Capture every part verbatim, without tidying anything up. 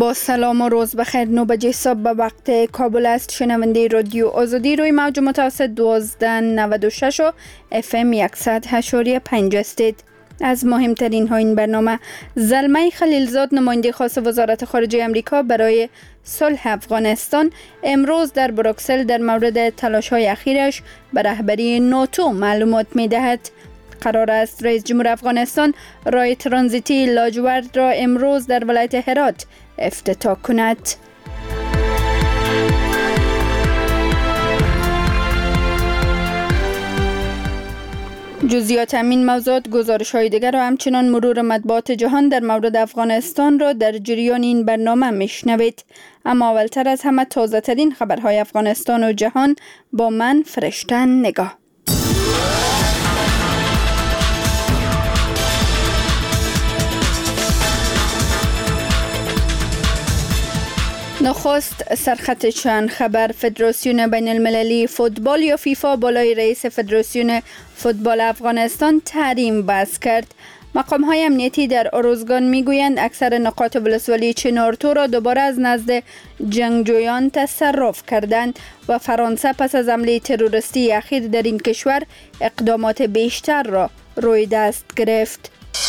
با سلام و روز بخیر. نو بجه صبح به وقت کابل است. شنونده رادیو آزادی روی موج متوسط دوازده نود و شش و اف ام صد و هشت و پنج هستید. از مهمترین ها این برنامه: زلمه خلیلزاد نماینده خاص وزارت خارجه امریکا برای صلح افغانستان امروز در بروکسل در مورد تلاش های اخیرش به رهبری ناتو معلومات می دهد. قرار است رئیس جمهور افغانستان راه ترانزیتی لاجورد را امروز در ولایت هرات افتتاح کند. جزئیات همین موضوعات، گزارش های دیگر و همچنان مرور مطبوعات جهان در مورد افغانستان را در جریان این برنامه میشنوید. اما اولتر از همه تازه ترین خبرهای افغانستان و جهان با من فرشته نگاه. نخست سرخط چند خبر: فدراسیون بین المللی فوتبال یا فیفا بالای رئیس فدراسیون فوتبال افغانستان تحریم بس کرد. مقام های امنیتی در اروزگان میگویند اکثر نقاط ولسوالی چنارتو را دوباره از نزد جنگجویان تصرف کردند و فرانسه پس از حمله تروریستی اخیر در این کشور اقدامات بیشتر را روی دست گرفت.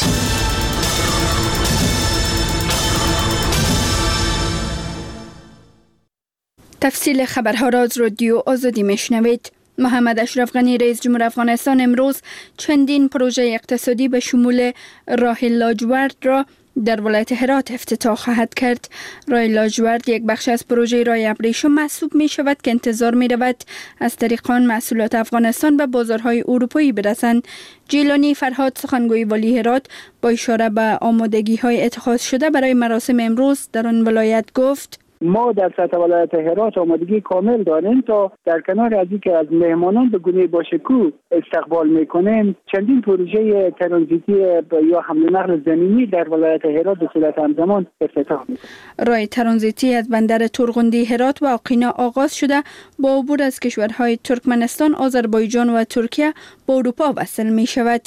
تفصیل خبرها را از رادیو آزادی میشنوید. محمد اشرف غنی رئیس جمهور افغانستان امروز چندین پروژه اقتصادی به شمول راه لاجورد را در ولایت هرات افتتاح خواهد کرد. راه لاجورد یک بخش از پروژه راه ابریشم محسوب می شود که انتظار می رود از طریق آن محصولات افغانستان به بازارهای اروپایی برسند. جیلانی فرهاد سخنگوی والی هرات با اشاره به آمادگی های اتخاذ شده برای مراسم امروز در آن ولایت گفت: ما در سطح ولایت هرات آمادگی کامل داریم تا در کنار از اینکه از مهمانان به گونه باشکوه استقبال میکنیم، چندین پروژه ترانزیتی یا حمل نقل زمینی در ولایت هرات به صورت همزمان افتتاح میکنیم. راه ترانزیتی از بندر تورغندی هرات و آقینا آغاز شده با عبور از کشورهای ترکمنستان، آذربایجان و ترکیه به اروپا وصل می شود.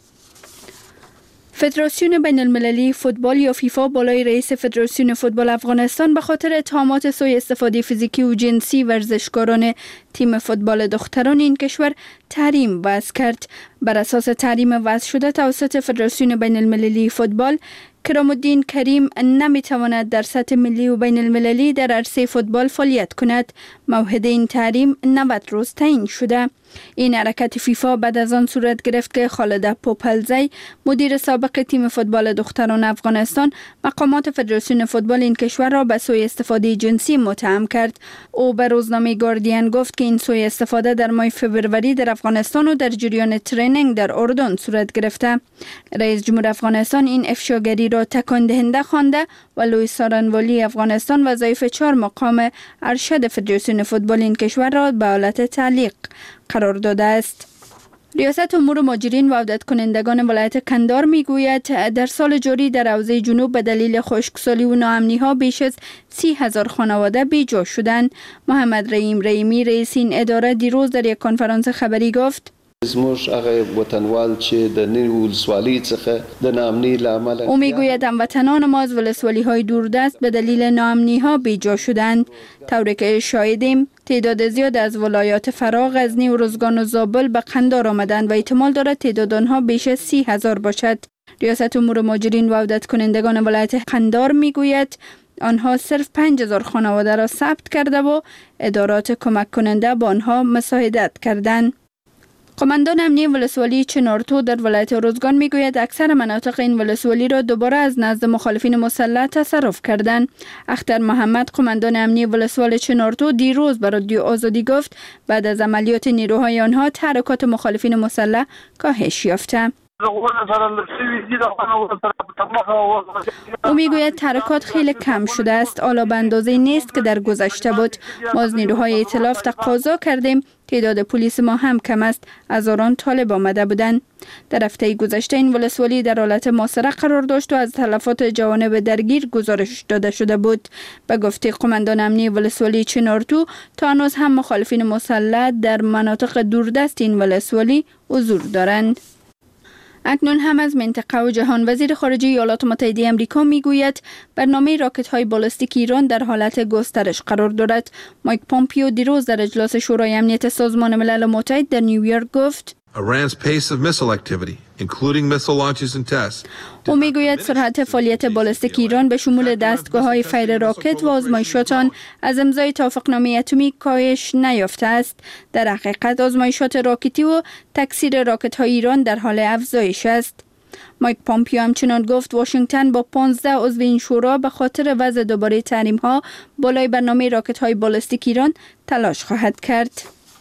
فدراسیون بین المللی فوتبال یا فیفا بالای رئیس فدراسیون فوتبال افغانستان به خاطر اتهامات سوء استفاده فیزیکی و جنسی ورزشکاران تیم فوتبال دختران این کشور تحریم وضع کرد. بر اساس تحریم وضع شده توسط فدراسیون بین المللی فوتبال، کرام الدین کریم نمیتواند در سطح ملی و بین المللی در عرصه فوتبال فعالیت کند. موعده این تحریم نود روز تعیین شده. این حرکت فیفا بعد از آن صورت گرفت که خالد پوپلزی مدیر سابق تیم فوتبال دختران افغانستان مقامات فدراسیون فوتبال این کشور را به سوء استفاده جنسی متهم کرد. او به روزنامه گاردین گفت که این سوء استفاده در ماه فوریه در افغانستان و در جریان ترینینگ در اردن صورت گرفته. رئیس جمهور افغانستان این افشاگری را تکان دهنده خوانده و لوی سارنوالی افغانستان وظایف چهار مقام ارشد فدراسیون فوتبال این کشور را به حالت تعلیق قرار داده است. ریاست امور مهاجرین و عودت کنندگان ولایت کندهار میگوید در سال جاری در حوزه جنوب به دلیل خشکسالی و ناامنی ها بیش از سی هزار خانواده بیجا شدند. محمد رحیم رحیمی رئیس این اداره دیروز در یک کنفرانس خبری گفت: زموږ هغه وطنوال چې د نوې ولسوالۍ څخه د ناامنۍ له امله او میگوید هموطنان ما از ولسوالی های دوردست به دلیل ناامنی ها بیجا شدند. طوری که شاهدیم تعداد زیاد از ولایات فرا، غزنی و روزگان و زابل به قندار آمدند و احتمال دارد تعداد آنها بیش از سی هزار باشد. ریاست امور مهاجرین و عودت کنندگان ولایت قندهار میگوید آنها صرف پنج هزار خانواده را ثبت کرده و ادارات کمک کننده با آنها مساعدت کردند. قماندان امنی ولسوالی چنارتو در ولایت روزگان میگوید اکثر مناطق این ولسوالی را دوباره از نزد مخالفین مسلح تصرف کردند. اختر محمد قماندان امنی ولسوال چنارتو دیروز به رادیو آزادی گفت بعد از عملیات نیروهای آنها تحرکات مخالفین مسلح کاهش یافته. او میگوید تحرکات خیلی کم شده است، حالا به اندازه نیست که در گذشته بود. ما از نیروهای ائتلاف تقاضا کردیم، تعداد پلیس ما هم کم است، هزاران طالب آمده بودند. در هفته گذشته این ولسوالی در حالت محاصره قرار داشت و از تلفات جوانب درگیر گزارش داده شده بود. به گفته قماندان امنی ولسوالی چنارتو تا هنوز هم مخالفین مسلح در مناطق دوردست این ولسوالی حضور دارند. اکنون هم از منطقه و جهان. وزیر خارجه ایالات متحده آمریکا میگوید برنامه راکت های بالستیک ایران در حالت گسترش قرار دارد. مایک پامپیو دیروز در اجلاس شورای امنیت سازمان ملل متحد در نیویورک گفت Iran's pace of missile activity, including missile launches and tests. او میگوید سرعت فعالیت بالستیک ایران به شمول دستگاه‌های فیر راکت و آزمایشات آن از امضای توافقنامه اتمی کاهش نیافته است. در حقیقت آزمایشات راکتی و تکثیر راکت‌های ایران در حال افزایش است. مایک پامپیو همچنان گفت واشنگتن با پانزده عضو این شورا به خاطر وضع دوباره تحریم‌ها بالای برنامه راکت‌های بالستیک ایران تلاش خواهد کرد.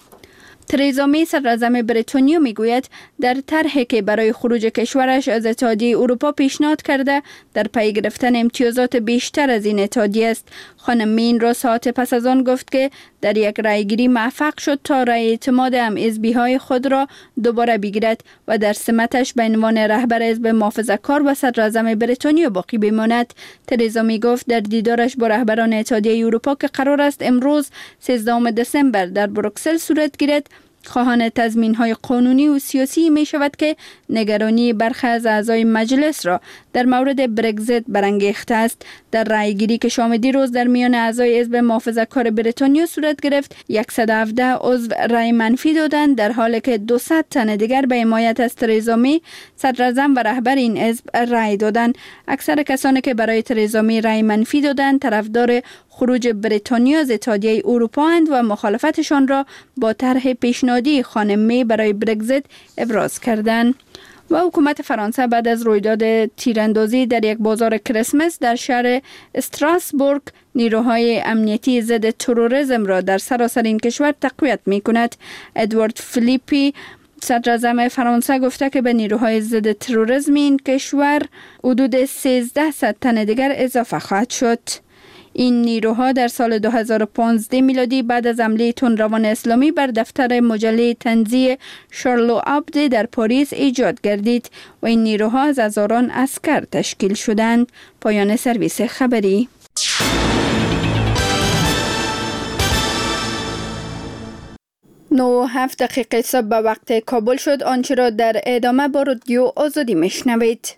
تریزا می صدراعظم بریتانیا میگوید در طرحی که برای خروج کشورش از اتحادیه اروپا پیشنهاد کرده در پی گرفتن امتیازات بیشتر از این اتحادیه است. خانم می این را ساعت پس از آن گفت که در یک رأیگیری موفق شد تا رأی اعتماد هم حزبی های خود را دوباره بگیرد و در سمتش به عنوان رهبر حزب محافظه‌کار و صدراعظم بریتانیا باقی بماند. تریزا می گفت در دیدارش با رهبران اتحادیه اروپا که قرار است امروز سیزدهم دسامبر در بروکسل صورت گیرد، خواهان تضمین‌های قانونی و سیاسی می شود که نگرانی برخی از اعضای مجلس را در مورد برگزیت برانگیخته است. در رأیگیری که شام دیروز در میان اعضای حزب محافظه‌کار بریتانیا صورت گرفت، صد و هفده عضو رأی منفی دادند، در حالی که دویست تن دیگر به حمایت از تریزا می صدراعظم و رهبر این حزب رأی دادند. اکثر کسانی که برای تریزا می رأی منفی دادند طرفدار خروج بریتانیا از اتحادیه اروپا اند و مخالفتشان را با طرح پیشنهادی خانم می برای برگزیت ابراز کردند. و حکومت فرانسه بعد از رویداد تیراندازی در یک بازار کریسمس در شهر استراسبورگ نیروهای امنیتی ضد تروریسم را در سراسر این کشور تقویت می کند. ادوارد فلیپی صدراعظم فرانسه گفته که به نیروهای ضد تروریسم این کشور حدود سیزده تن دیگر اضافه خواهد شد. این نیروها در سال دو هزار و پانزده میلادی بعد از حمله تندروان اسلامی بر دفتر مجله طنزی شارلو ابدو در پاریس ایجاد گردید و این نیروها از هزاران عسکر تشکیل شدند. پایان سرویس خبری. نه و هفت دقیقه صبح به وقت کابل شد. آنچه را در ادامه با رادیو آزادی میشنوید.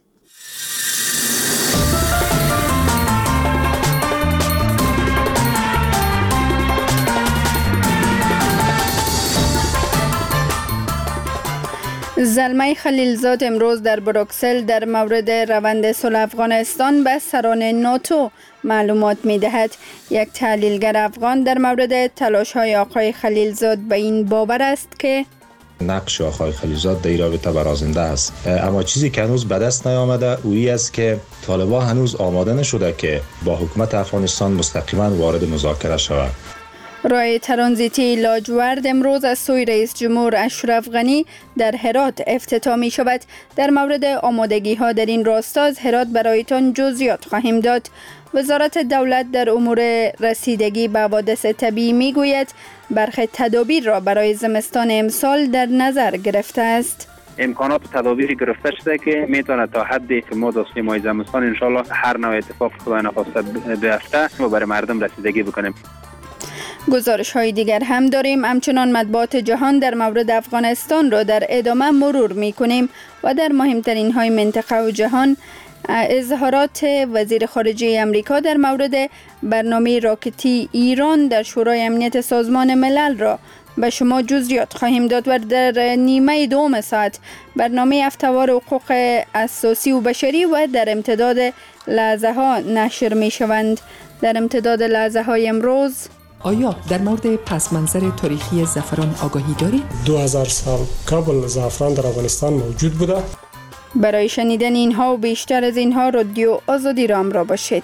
زلمه خلیلزاد امروز در بروکسل در مورد روند صلح افغانستان به سران ناتو معلومات می دهد. یک تحلیلگر افغان در مورد تلاش های آقای خلیلزاد به این باور است که نقش آقای خلیلزاد در این رابطه برازنده است، اما چیزی که هنوز به دست نیامده اویی است که طالبان هنوز آماده نشده که با حکومت افغانستان مستقیما وارد مذاکره شود. راه ترانزیتی لاجورد امروز از سوی رئیس جمهور اشرف غنی در هرات افتتاح می شود. در مورد آمادگی ها در این راستا از هرات برایتان جزئیات خواهیم داد. وزارت دولت در امور رسیدگی به حوادث طبیعی می گوید برخی تدابیر را برای زمستان امسال در نظر گرفته است. امکانات تدابیری گرفته شده که میتونه تا حدی که ما داشتیم ماه زمستان انشالله هر نوع اتفاق خدا نخواسته بیفته و برای مردم رسیدگی بکنیم. گزارش های دیگر هم داریم. همچنان مطبوعات جهان در مورد افغانستان را در ادامه مرور می کنیم و در مهمترین های منطقه و جهان اظهارات وزیر خارجه امریکا در مورد برنامه راکتی ایران در شورای امنیت سازمان ملل را به شما جزئیات خواهیم داد و در نیمه دوم ساعت برنامه هفته‌وار حقوق اساسی و بشری و در امتداد لحظه ها نشر می شوند. در امتداد لحظه های امروز آیا در مورد پس منظر تاریخی زعفران آگاهی دارید؟ دو هزار سال قبل زعفران در افغانستان موجود بوده. برای شنیدن اینها و بیشتر از اینها رادیو آزادی را همراه باشید.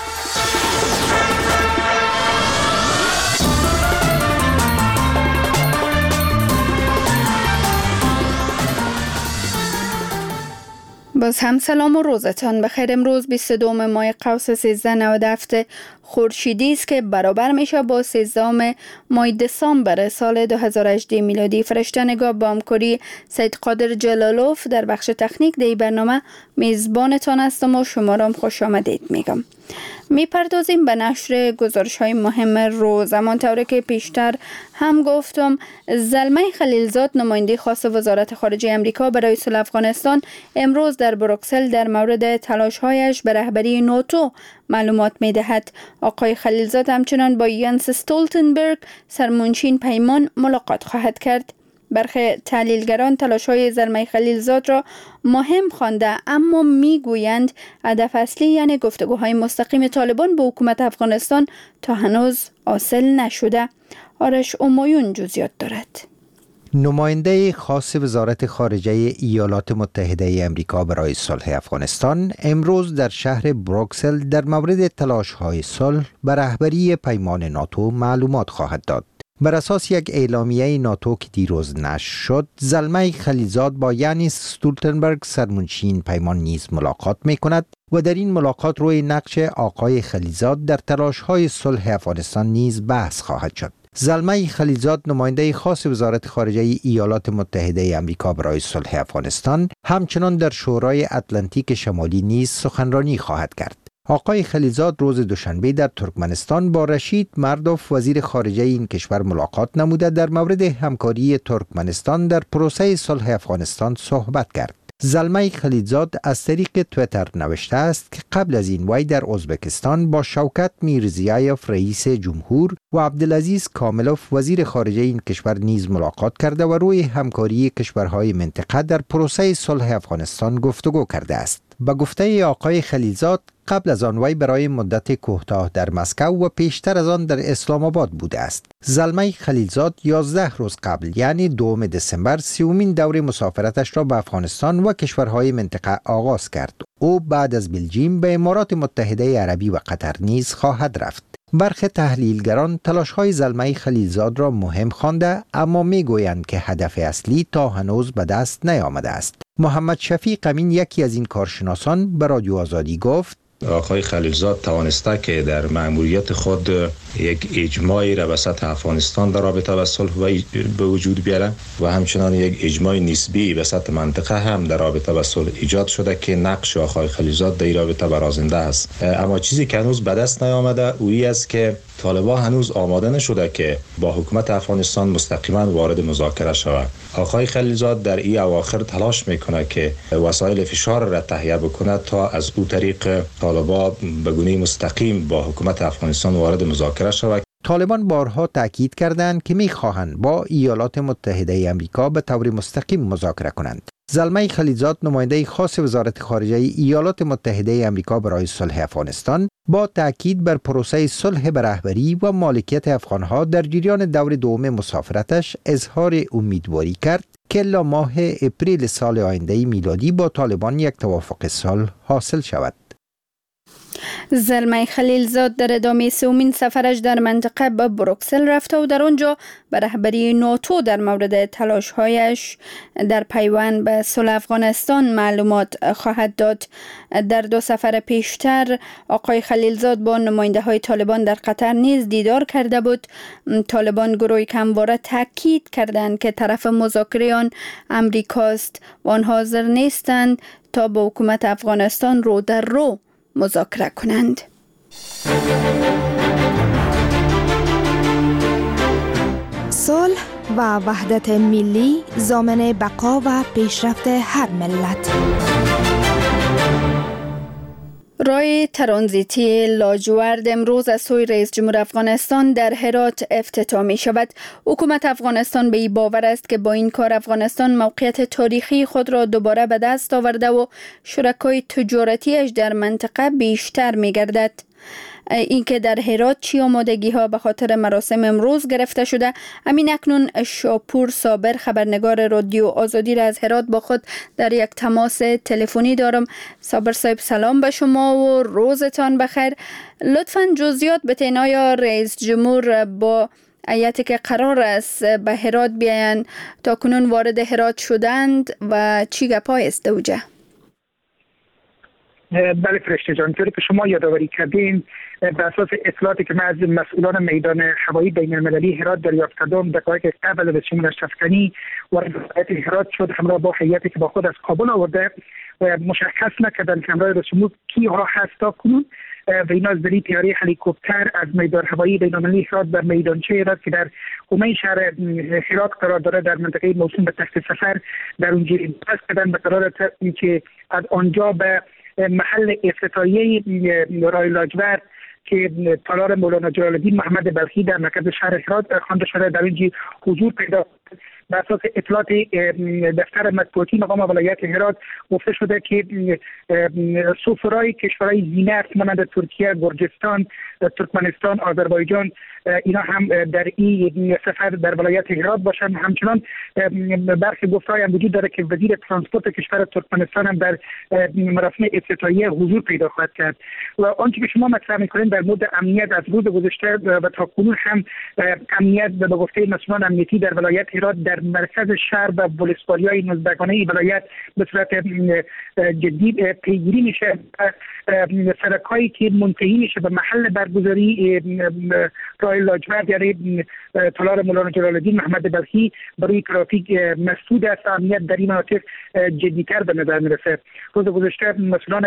باز هم سلام و روزتان بخیر. امروز بیست و دوم ماه قوس سیزده نود و هفت خورشیدی است که برابر میشه با سیزدهم ماه دسامبر سال دو هزار و هجده میلادی. فرشته نگاه با همکاری سید قادر جلالوف در بخش تکنیک دی برنامه میزبانتان هستم و شما را خوش آمدید میگم. میپردازیم به نشر گزارش های مهم روز. همانطور که پیشتر هم گفتم، زلمه خلیلزاد نماینده خاص وزارت خارجه امریکا برای صلح افغانستان امروز در بروکسل در مورد تلاش هایش به رهبری ناتو معلومات می دهد. آقای خلیلزاد همچنان با یانس استولتنبرگ سرمنشین پیمان ملاقات خواهد کرد. برخی تحلیلگران تلاش‌های زلمه خلیلزاد را مهم خوانده، اما میگویند هدف اصلی یعنی گفتگوهای مستقیم طالبان با حکومت افغانستان تا هنوز حاصل نشده. آرش اومایون جزئیات دارد. نماینده خاص وزارت خارجه ایالات متحده امریکا برای صلح افغانستان امروز در شهر بروکسل در مورد تلاش‌های صلح به رهبری پیمان ناتو معلومات خواهد داد. بر اساس یک اعلامیه ناتو که دیروز نشر شد، زلمه خلیلزاد با یانس استولتنبرگ سرمنشین پیمان نیز ملاقات می کند و در این ملاقات روی نقش آقای خلیلزاد در تلاش‌های صلح افغانستان نیز بحث خواهد شد. زلمه خلیلزاد نماینده خاص وزارت خارجه ایالات متحده امریکا برای صلح افغانستان همچنان در شورای اتلانتیک شمالی نیز سخنرانی خواهد کرد. آقای خلیلزاد روز دوشنبه در ترکمنستان با رشید مردوف وزیر خارجه این کشور ملاقات نموده در مورد همکاری ترکمنستان در پروسه صلح افغانستان صحبت کرد. زلمه خلیلزاد از طریق تویتر نوشته است که قبل از این وی در ازبکستان با شوکت میرزیایف رئیس جمهور و عبدالعزیز کاملوف وزیر خارجه این کشور نیز ملاقات کرده و روی همکاری کشورهای منطقه در پروسه صلح افغانستان گفتگو کرده است. با گفته آقای خلیلزاد، قبل از آن وی برای مدت کوتاه در مسکو و پیشتر از آن در اسلام آباد بوده است. زلمه خلیلزاد یازده روز قبل یعنی دوم دسامبر سیومین دور مسافرتش را به افغانستان و کشورهای منطقه آغاز کرد. او بعد از بلژیم به امارات متحده عربی و قطر نیز خواهد رفت. برخی تحلیلگران تلاش‌های زلمه خلیلزاد را مهم خوانده، اما میگویند که هدف اصلی تا هنوز به دست نیامده است. محمد شفیق امین یکی از این کارشناسان به رادیو آزادی گفت: آقای خلیلزاد توانسته که در مأموریت خود یک اجماعی را به سطح افغانستان در رابطه با صلح به وجود بیاره و همچنان یک اجماع نسبی به سطح منطقه هم در رابطه با صلح ایجاد شده که نقش آقای خلیلزاد در این رابطه برازنده است. اما چیزی که هنوز به دست نیامده اویی است که طالبان هنوز آماده نشده که با حکومت افغانستان مستقیما وارد مذاکره شود. آقای خلیلزاد در این اواخر تلاش میکنه که وسایل فشار را تهیه بکنه تا از او طریق طالبان به گونه مستقیم با حکومت افغانستان وارد مذاکره شود. طالبان بارها تاکید کردند که میخواهند با ایالات متحده امریکا به طور مستقیم مذاکره کنند. زلمه خلیلزاد نماینده خاص وزارت خارجه ایالات متحده امریکا برای صلح افغانستان با تاکید بر پروسه صلح به رهبری و مالکیت افغانها در جریان دور دوم مسافرتش اظهار امیدواری کرد که الا ماه اپریل سال آینده میلادی با طالبان یک توافق صلح حاصل شود. زلمه خلیلزاد در ادامه سومین سفرش در منطقه به بروکسل رفته و در آنجا به رهبری ناتو در مورد تلاش‌هایش در پیوند به صلح افغانستان معلومات خواهد داد. در دو سفر پیشتر آقای خلیلزاد با نماینده های طالبان در قطر نیز دیدار کرده بود. طالبان گروهی که همواره تاکید کردند که طرف مذاکره آن امریکاست و آن حاضر نیستند تا با حکومت افغانستان رو در رو مذاکره کنند. صلح و وحدت ملی ضامن بقا و پیشرفت هر ملت. راه ترانزیتی لاجورد امروز از سوی رئیس جمهور افغانستان در هرات افتتاح می شود. حکومت افغانستان به این باور است که با این کار افغانستان موقعیت تاریخی خود را دوباره به دست آورده و شرکای تجارتیش در منطقه بیشتر می گردد. اینکه در هرات چی آمادگی ها به خاطر مراسم امروز گرفته شده، همین اکنون شاپور صابر خبرنگار رادیو آزادی را از هرات با خود در یک تماس تلفنی دارم. صابر صاحب سلام به شما و روزتان بخیر. لطفاً جزئیات بتین، آیا رئیس جمهور با هیئتی که قرار است به هرات بیاین تا کنون وارد هرات شدند و چی گپای است اوجه؟ بله فرشته جان، طوری که شما یادآوری کردین به اساس اطلاعاتی که من از مسئولان میدان هوایی بین المللی هرات دریافت کردم، دقایق قبل از شمول اشرفکنی وارد هرات شد همراه با هیئتی که با خود از کابل آورده و مشخص نکردن که همراه رئیس جمهور کی ها هست تا کنون. و اینا از دری تیاری هلیکوپتر از میدان هوایی بین‌المللی هرات در میدانچه هرات که در حومه شهر هرات قرار داره در منطقه موسوم به تخت سفر در اونجا بس کردن به قرار که از آنجا به محل افتتاحیه راه لاجورد که تالار مولانا جلال الدین محمد بلخی در مرکز شهر هرات خوانده شده در اینجا حضور پیدا بر اساس اطلاعات دفتر مطبوعاتی مقام ولایت هرات گفته شده که سفرای کشورهای زینت مانند ترکیه، گرجستان، ترکمنستان، آذربایجان اینا هم در این سفر در ولایت هرات باشند. همچنان برخی گفته‌ای هم وجود داره که وزیر ترانسپورت کشور ترکمنستان هم در مراسم افتتاحیه حضور پیدا خواهد کرد. و آنچه که شما مطرح می‌کنید در مورد امنیت از روز گذشته و تا کنون هم امنیت به گفته مسئولان امنیتی در ولایت هرات در مرکز شهر و ولسوالی‌های نزدیکانه ولایت به صورت جدی پیگیری میشه. سرکایی که منتهی میشه به محل برگزاری راه لاجورد یعنی تالار مولانا جلال الدین محمد بلخی برای ترافیک مسدود است. امنیت در این مناطق جدی‌تر به نظر میرسه. روز گذشته مسئولان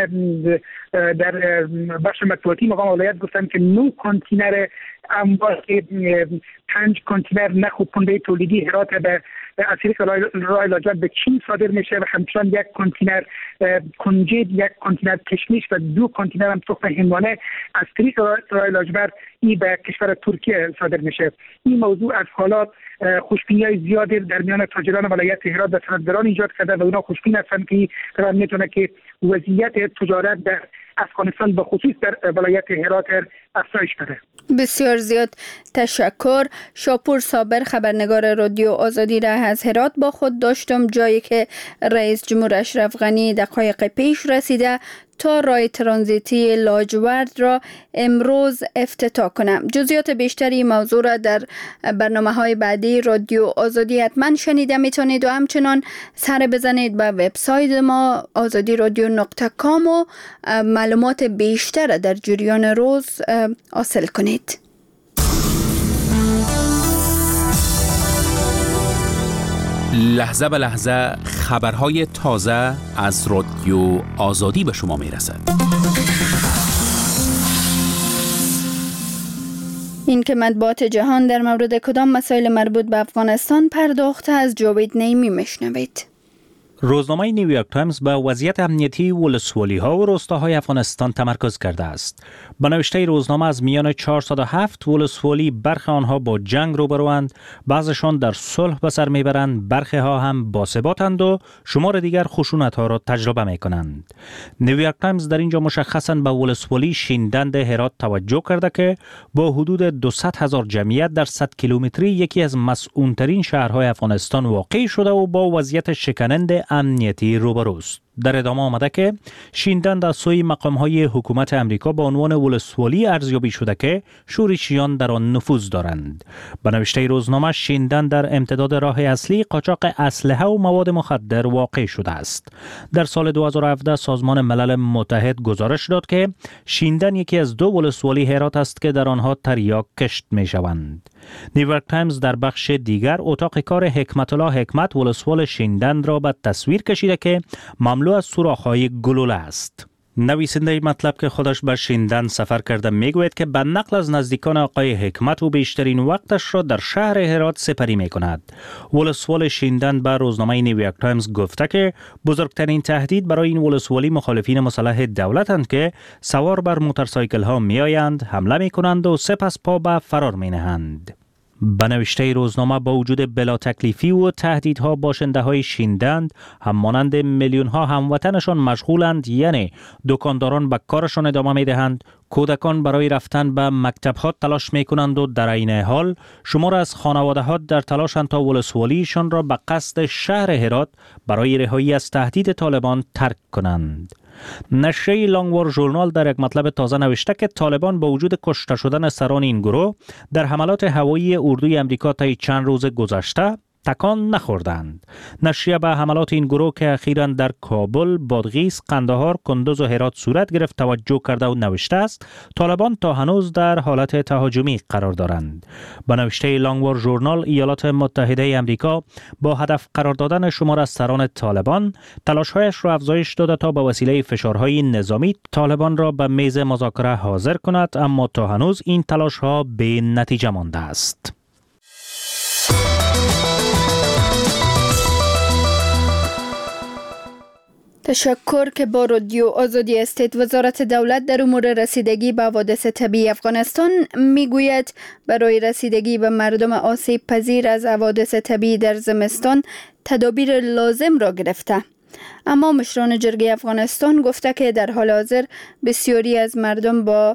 در بخش مطبوعاتی مقام ولایت گفتن که نه کانتینر انبار که پنج کانتینر نخ و پنبه تولیدی هرات به از طریق راه لاجورد به چین صادر میشه و همچنان یک کانتینر کنجد، یک کانتینر کشمش و دو کانتینر هم تخم حیوانه از طریق راه لاجورد ای به کشور ترکیه صادر میشه. این موضوع از حالات خوشبینی‌های زیادی در میان تاجران ولایت هرات و صنعتگران ایجاد کرده و اونا خوشبین هستند که قرار میتونه که وضعیت تجارت در افغانستان به خصوص در ولایت هرات افزایش بده. بسیار زیاد تشکر. شاپور صابر، خبرنگار رادیو آزادی را از هرات با خود داشتم، جایی که رئیس جمهور اشرف غنی دقایق پیش رسیده تا راه ترانزیتی لاجورد را امروز افتتاح کنم. جزئیات بیشتری موضوع را در برنامه‌های بعدی رادیو آزادی حتما شنیده میتونید و همچنان سر بزنید به وبسایت ما آزادی رادیو نقطه کام و معلومات بیشتر در جریان روز حاصل کنید. لحظه به لحظه خبرهای تازه از رادیو آزادی به شما میرسد. این که مطبوعات جهان در مورد کدام مسائل مربوط به افغانستان پرداخته از جاوید نعیمی میشنوید. روزنامه نیویورک تایمز به وضعیت امنیتی ولسوالی‌ها و روستاهای افغانستان تمرکز کرده است. به نوشته روزنامه از میان چهارصد و هفت ولسوالی برخی آنها با جنگ روبروند، بعضشان در صلح به سر میبرند، برخی ها هم باثباتند و شمار دیگر خشونت‌ها را تجربه میکنند. نیویورک تایمز در اینجا مشخصاً به ولسوالی شیندند هرات توجه کرده که با حدود دویست هزار جمعیت در صد کیلومتری یکی از مسئول‌ترین شهرهای افغانستان واقع شده و با وضعیت شکننده امنیتی روبروست. در ادامه آمده که شیندند از سوی مقام‌های حکومت امریکا با عنوان ولسوالی ارزیابی شده که شورشیان در آن نفوذ دارند. به نوشته روزنامه شیندند در امتداد راه اصلی قاچاق اسلحه و مواد مخدر واقع شده است. در سال دو هزار و هفده سازمان ملل متحد گزارش داد که شیندن یکی از دو ولسوالی هرات است که در آنها تریاک کشت می‌شوند. نیویورک تایمز در بخش دیگر اتاق کار حکمت الله حکمت ولسوال شیندن را به تصویر کشیده که مملو از سوراخ‌های گلوله است. نویسنده مطلب که خودش به شیندن سفر کرده میگوید که به نقل از نزدیکان آقای حکمت و بیشترین وقتش را در شهر هرات سپری میکند. ولسوال شیندن به روزنامه نیویورک تایمز گفته که بزرگترین تهدید برای این ولسوالی مخالفین مسلح دولتند که سوار بر موتورسایکل ها میآیند، حمله میکنند و سپس پا به فرار مینهند. به نوشته روزنامه با وجود بلا تکلیفی و تهدیدها باشنده های شیندند همانند میلیون ها هموطنشان مشغولند، یعنی دکانداران به کارشان ادامه می دهند، کودکان برای رفتن به مکتب ها تلاش می کنند و در عین حال شمار از خانواده ها در تلاشند تا ولسوالیشان را به قصد شهر هرات برای رهایی از تهدید طالبان ترک کنند. نشریه لانگوار ژورنال در یک مطلب تازه نوشته که طالبان با وجود کشته شدن سران این گروه در حملات هوایی اردوی امریکا طی چند روز گذشته تکان نخوردند. نشریه به حملات این گروه که اخیراً در کابل، بادغیس، قندهار، کندوز و هرات صورت گرفت توجه کرده و نوشته است طالبان تا هنوز در حالت تهاجمی قرار دارند. با نوشته لانگوار ژورنال، ایالات متحده آمریکا با هدف قرار دادن شمار از سران طالبان تلاش‌هایش را افزایش داده تا به وسیله فشارهای نظامی طالبان را به میز مذاکره حاضر کند، اما تا هنوز این تلاش‌ها به نتیجه مانده است. تشکر که با رادیو آزادی استید. وزارت دولت در امور رسیدگی به حوادث طبیعی افغانستان میگوید برای رسیدگی به مردم آسیب پذیر از حوادث طبیعی در زمستان تدابیر لازم را گرفته. اما مشران جرگه افغانستان گفته که در حال حاضر بسیاری از مردم با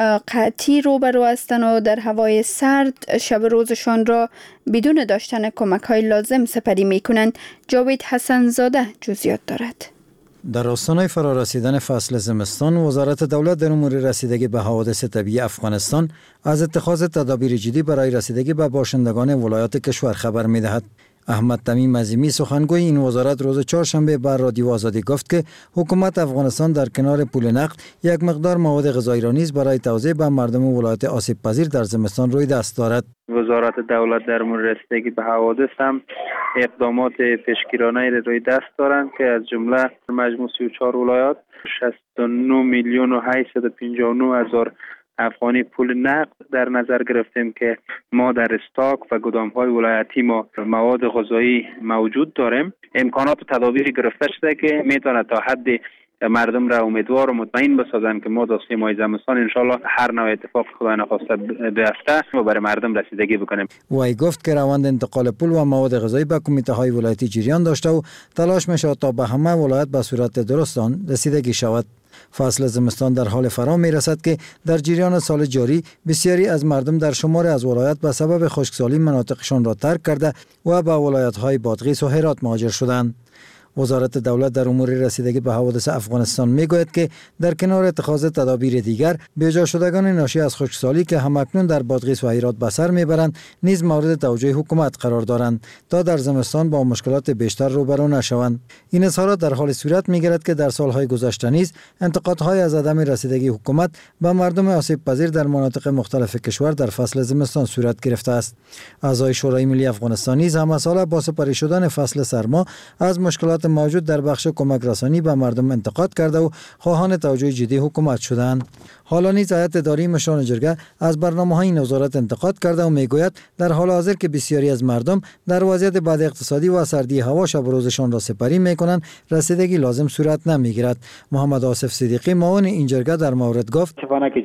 قحطی روبرو هستند و در هوای سرد شب روزشان را بدون داشتن کمک‌های لازم سپری می‌کنند. جاوید حسن زاده جزئیات دارد. در آستانه فرارسیدن فصل زمستان، وزارت دولت در امور رسیدگی به حوادث طبیعی افغانستان از اتخاذ تدابیر جدی برای رسیدگی به باشندگان ولایات کشور خبر می‌دهد. احمد تمیم عظیمی سخنگوی این وزارت روز چهارشنبه بر رادیو آزادی گفت که حکومت افغانستان در کنار پول نقد یک مقدار مواد غذایی را نیز برای توزیع به مردم ولایت آسیب پذیر در زمستان روی دست دارد. وزارت دولت در مورد رسیدگی به حوادث هم اقدامات پیشگیرانه را روی دست دارند که از جمله مجموع سی و چهار ولایات شصت و نه میلیون و هشتصد و پنجاه و نه هزار افغانی پول نقد در نظر گرفتیم که ما در استاک و گدام‌های ولایتی ما مواد غذایی موجود داریم. امکانات و تدابیری گرفته شده که میتونه تا حد مردم را امیدوار و مطمئن بسازن که ما داستان ماه زمستان انشالله هر نوع اتفاق خدای نخواسته بیفته و برای مردم رسیدگی بکنیم. وی گفت که روند انتقال پول و مواد غذایی به کمیته های ولایتی جریان داشته و تلاش می‌شود تا به همه ولایت به صورت درست آن رسیدگی شود. فصل زمستان در حال فرا می رسد که در جریان سال جاری بسیاری از مردم در شمار از ولایات به سبب خشکسالی مناطقشان را ترک کرده و به ولایت‌های بادغیس و هرات مهاجر شدند. وزارت دولت در امور رسیدگی به حوادث افغانستان میگوید که در کنار اتخاذ تدابیر دیگر، بی‌جا شدگان ناشی از خشکسالی که همکنون در بادغیس و هرات به سر میبرند نیز مورد توجه حکومت قرار دارند تا در زمستان با مشکلات بیشتر روبرو نشوند. این اظهارات در حال صورت میگیرد که در سالهای گذشته نیز انتقادهای از عدم رسیدگی حکومت به مردم آسیب پذیر در مناطق مختلف کشور در فصل زمستان صورت گرفته است. اعضای شورای ملی افغانستان نیز هم مسئله با سپری شدن فصل سرما از مشکلات موجود در بخش کمک رسانی به مردم انتقاد کرده و خواهان توجه جدی حکومت شدند. حالا نیز هیئت اداری مشران جرگه از برنامه‌های این وزارت انتقاد کرده و میگوید در حال حاضر که بسیاری از مردم در وضعیت بد اقتصادی و سردی هوا شب روزشان را سپری میکنند، رسیدگی لازم صورت نمیگیرد. محمد آصف صدیقی معاون این جرگه در مورد گفت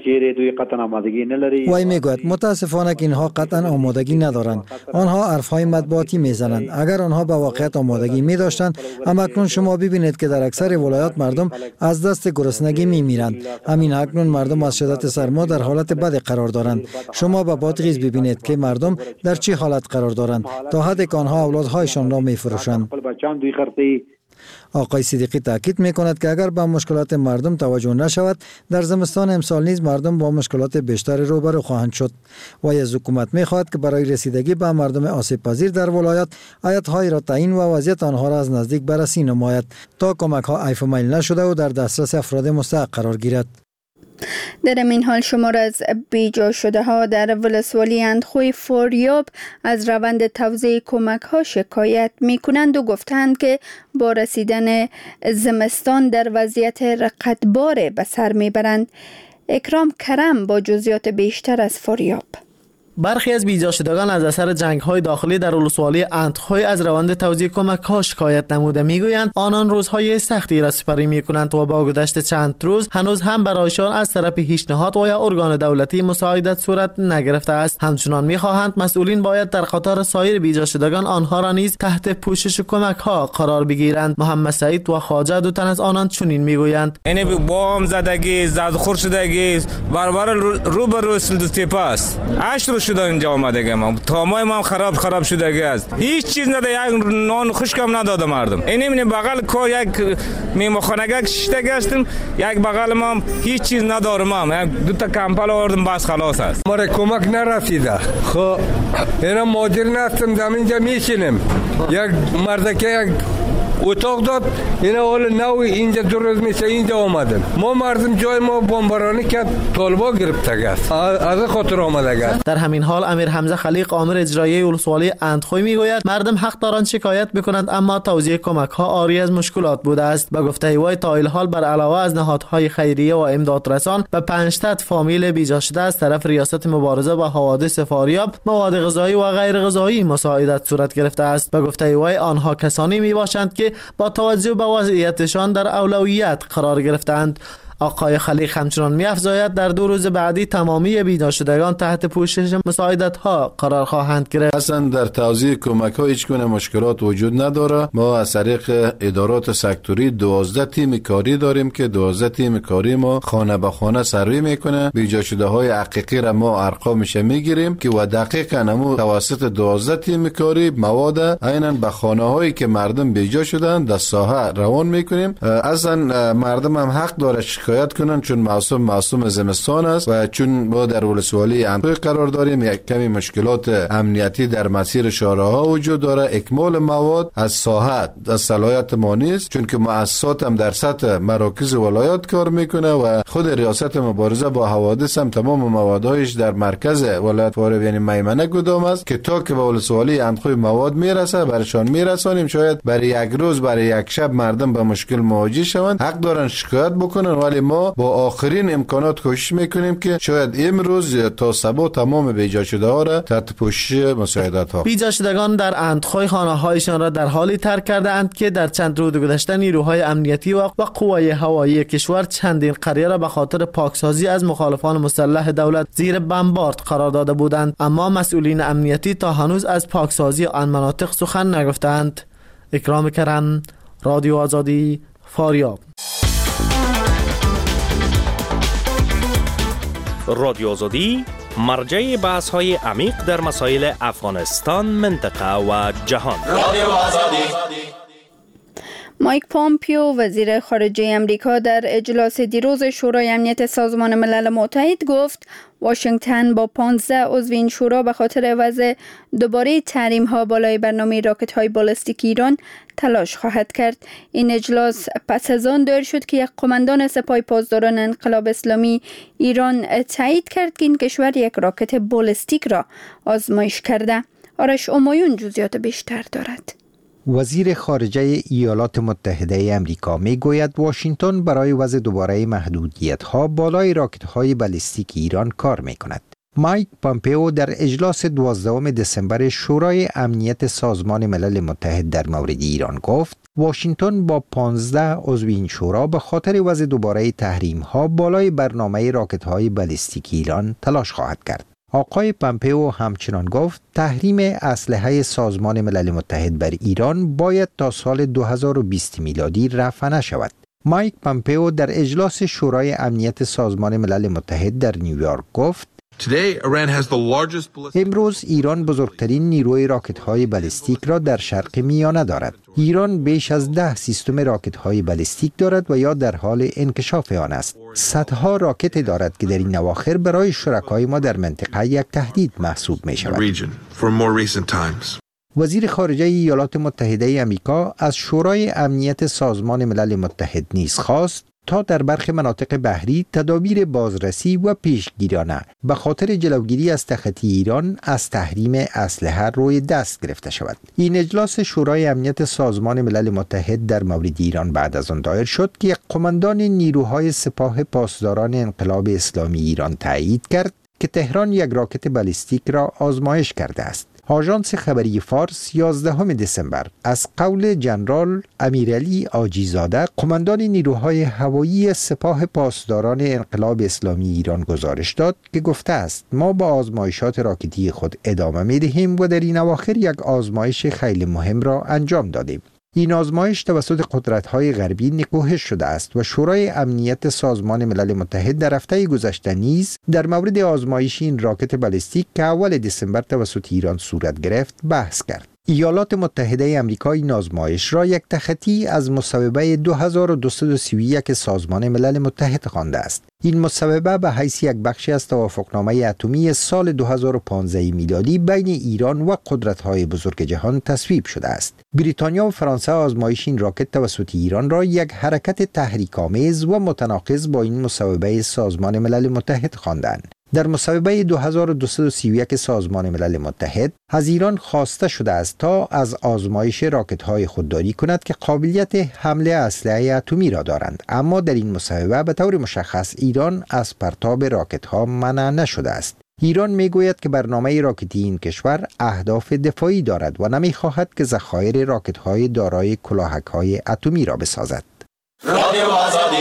وی میگوید متاسفانه که اینها قطعا آمادگی ندارند. آنها حرفهای مطبوعاتی میزنند. اگر آنها به واقعیت آمادگی می داشتند، اما اکنون شما ببینید که در اکثر ولایات مردم از دست گرسنگی میمیرند. همین اکنون مردم از شدت سرما در حالت بد قرار دارند. شما به بادغیس ببینید که مردم در چه حالت قرار دارند تا حدی که آنها اولادهایشان را میفروشند. آقای صدیقی تاکید میکند که اگر به مشکلات مردم توجه نشود، در زمستان امسال نیز مردم با مشکلات بیشتر روبرو خواهند شد. و از حکومت میخواهد که برای رسیدگی به مردم آسیب پذیر در ولایات آیت‌های را تعیین و وضعیت آنها را از نزدیک بررسی نماید تا کمک‌ها عیف و میل نشده و در دسترس افراد مستحق قرار گیرد. در این حال شمار از بیجا شده ها در ولسوالی اندخوی فاریاب از روند توزیع کمک ها شکایت می کنند و گفتند که با رسیدن زمستان در وضعیت رقتبار به سر می برند. اکرام کرم با جزئیات بیشتر از فاریاب. برخی از بیجا شدگان از اثر جنگ‌های داخلی در ولسوالی اندخوی از روند توزیع کمک‌ها شکایت نموده. میگویند آنان روزهای سختی را سپری می‌کنند و با گذشت چند روز هنوز هم برایشان از طرف هیچ نهاد و یا ارگان دولتی مساعدت صورت نگرفته است. همچنان می‌خواهند مسئولین باید در قطار سایر بیجا شدگان آنها را نیز تحت پوشش کمک‌ها قرار بگیرند. محمد سعید و خواجه دو تن از آنان چنین میگویند: این بمب زدگی، زدخور شدگی برابر رو به رو سلطه پاس. هشت روز شده اینجا آمدگی ما تامای ما خراب خراب شدگی است هیچ چیز نده یک نان خشکم نداده مردم این این بغل کو یک میمخانگی ششته گشتم یک بغل ما هیچ چیز ندارم یک دو تا کمپل آوردم بس خلاص است ما کمک نرسیده خب اینا مادر نستم زمینجا میشینم یک مردکه یک اتاق داد اینا حال نو اینجا دو روز میشه اینجا آمدن ما مردم جای ما بمبارانی کرد طالبا گرفته است از خاطر آمده است. در همین حال امیر حمزه خلیق آمر اجرایی ولسوالی اندخوی میگوید مردم حق دارند شکایت بکنند اما توزیع کمک ها عاری از مشکلات بوده است. به گفته وی تا این حال بر علاوه از نهادهای خیریه و امدادرسان به پنج صد فامیل بیجا شده از طرف ریاست مبارزه با حوادث فاریاب مواد غذایی و غیر غذایی مساعدت صورت گرفته است. به گفته وی آنها کسانی میباشند که با توجه به وضعیتشان در اولویت قرار گرفتند. آقای خلیق همچنان می‌افزاید در دو روز بعدی تمامی بینا شدگان تحت پوشش مساعدت ها قرار خواهند گرفت. اصلا در توزیع کمک ها هیچ گونه مشکلات وجود نداره. ما از طریق ادارات سکتوری دوازده تیم کاری داریم که دوازده تیم کاری ما خانه به خانه سروی میکنه. بیجا شده های حقیقی را ما ارقامش میگیریم که و دقیقاً همو توسط دوازده تیم کاری مواد عیناً به خانه هایی که مردم بیجا شدن در ساحه روان میکنیم. اصلا مردم هم حق داره شکایت کنن چون موسم موسم زمستان است و چون ما در ولسوالی اندخوی قرار داریم یک کمی مشکلات امنیتی در مسیر شارع‌ها وجود داره. اکمال مواد از ساحه از صلاحیت ما نیست چون که مؤسسات هم در سطح مراکز ولایات کار میکنه و خود ریاست مبارزه با حوادث هم تمام موادهایش در مرکز ولایت فاریاب یعنی میمنه گدام است که تا که به ولسوالی اندخوی مواد میرسه برشان میرسانیم. شاید برای یک روز برای یک شب مردم به مشکل مواجه شوند. حق دارن شکایت بکنن ولی ما با آخرین امکانات کوشش میکنیم که شاید امروز تا صبح تمام بیجا شده ها را تحت پوشش مساعدت ها. بیجا شدگان در اندخوی خانه هایشان را در حالی ترک کرده اند که در چند روز گذشته نیروهای امنیتی و قوای هوایی کشور چندین قریه را به خاطر پاکسازی از مخالفان مسلح دولت زیر بمبارد قرار داده بودند اما مسئولین امنیتی تا هنوز از پاکسازی آن مناطق سخن نگفتند. اکرام کرم، رادیو آزادی، فاریاب. رادیو آزادی مرجع بحث های عمیق در مسائل افغانستان، منطقه و جهان. رادیو آزادی. مایک پامپیو وزیر خارجه امریکا در اجلاس دیروز شورای امنیت سازمان ملل متحد گفت واشنگتن با پانزده عضو این شورا به خاطر وضع دوباره تحریم ها بالای برنامه راکت های بالستیک ایران تلاش خواهد کرد. این اجلاس پس از آن دایر شد که یک قماندان سپاه پاسداران انقلاب اسلامی ایران تایید کرد که این کشور یک راکت بالستیک را آزمایش کرده. آرش امایون جزئیات بیشتر دارد. وزیر خارجه ایالات متحده امریکا می گوید واشنگتن برای وضع دوباره محدودیت ها بالای راکت های بالستیک ایران کار می کند. مایک پامپیو در اجلاس دوازدهم دسامبر شورای امنیت سازمان ملل متحد در مورد ایران گفت واشنگتن با پانزده عضو این شورا به خاطر وضع دوباره تحریم ها بالای برنامه راکت های بالستیک ایران تلاش خواهد کرد. آقای پامپیو همچنان گفت تحریم اسلحه سازمان ملل متحد بر ایران باید تا سال دو هزار و بیست میلادی رفع نشود. مایک پامپیو در اجلاس شورای امنیت سازمان ملل متحد در نیویورک گفت امروز ایران بزرگترین نیروی راکت های بالستیک را در شرق میانه دارد. ایران بیش از ده سیستم راکت های بالستیک دارد و یا در حال انکشاف آن است. صدها راکت دارد که در این اواخر برای شرکای ما در منطقه یک تهدید محسوب می شود. وزیر خارجه ایالات متحده آمریکا از شورای امنیت سازمان ملل متحد نیز خواست تا در برخی مناطق بحری تدابیر بازرسی و پیشگیرانه به خاطر جلوگیری از تخطی ایران از تحریم اسلحه روی دست گرفته شود. این اجلاس شورای امنیت سازمان ملل متحد در مورد ایران بعد از آن دایر شد که یک قماندان نیروهای سپاه پاسداران انقلاب اسلامی ایران تایید کرد که تهران یک راکت بالستیک را آزمایش کرده است. آژانس خبری فارس یازدهم دسامبر از قول جنرال امیرعلی آجیزاده قماندان نیروهای هوایی سپاه پاسداران انقلاب اسلامی ایران گزارش داد که گفته است ما با آزمایشات راکتی خود ادامه می دهیم و در این اواخر یک آزمایش خیلی مهم را انجام دادیم. این آزمایش توسط قدرت‌های غربی نکوهش شده است و شورای امنیت سازمان ملل متحد در هفته گذشته نیز در مورد آزمایش این راکت بالستیک که اول دسامبر توسط ایران صورت گرفت بحث کرد. ایالات متحده آمریکا این آزمایش را یک تخطی از مصوبه دو هزار و دویست و سی و یک سازمان ملل متحد خوانده است. این مصوبه به حیث یک بخشی از توافقنامه اتمی سال دو هزار و پانزده میلادی بین ایران و قدرت‌های بزرگ جهان تصویب شده است. بریتانیا و فرانسه آزمایش این راکت توسط ایران را یک حرکت تحریک‌آمیز و متناقض با این مصوبه سازمان ملل متحد خواندند. در مصوبه دو هزار و دویست و سی و یک سازمان ملل متحد از ایران خواسته شده است تا از آزمایش راکت‌های خودداری کند که قابلیت حمل اسلحه اتمی را دارند، اما در این مصوبه به طور مشخص ایران از پرتاب راکت‌ها منع نشده است. ایران میگوید که برنامه راکتی این کشور اهداف دفاعی دارد و نمی‌خواهد که ذخایر راکت‌های دارای کلاهک‌های اتمی را بسازد. رادیو آزادی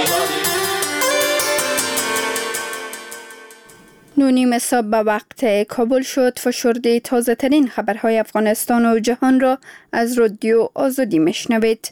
نونیم صبح به وقت کابل شد. فشرده تازه ترین خبرهای افغانستان و جهان را از رادیو آزادی میشنوید.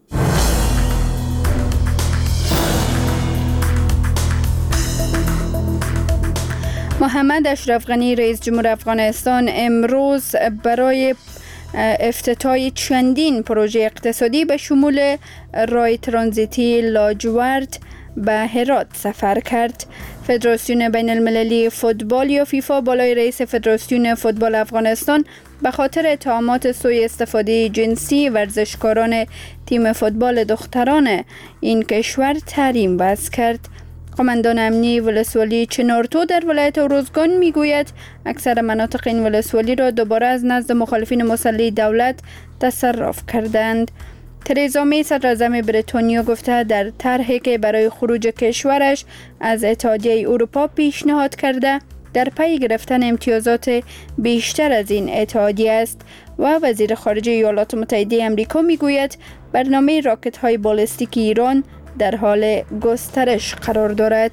محمد اشرف غنی رئیس جمهور افغانستان امروز برای افتتاح چندین پروژه اقتصادی به شمول راه ترانزیتی لاجورد به هرات سفر کرد. فدراسیون بین المللی فوتبال یا فیفا بالای رئیس فدراسیون فوتبال افغانستان به خاطر اتهامات سوء استفاده جنسی ورزشکاران تیم فوتبال دختران این کشور تحریم وضع کرد. قماندان امنی ولسوالی چنارتو در ولایت اروزگان میگوید اکثر مناطق این ولسوالی را دوباره از نزد مخالفین مسلح دولت تصرف کردند. تریزا می صدراعظم بریتانیا گفته در طرحی که برای خروج کشورش از اتحادیه اروپا پیشنهاد کرده در پی گرفتن امتیازات بیشتر از این اتحادیه است و وزیر خارجه ایالات متحده آمریکا میگوید برنامه راکت های بالستیک ایران در حال گسترش قرار دارد.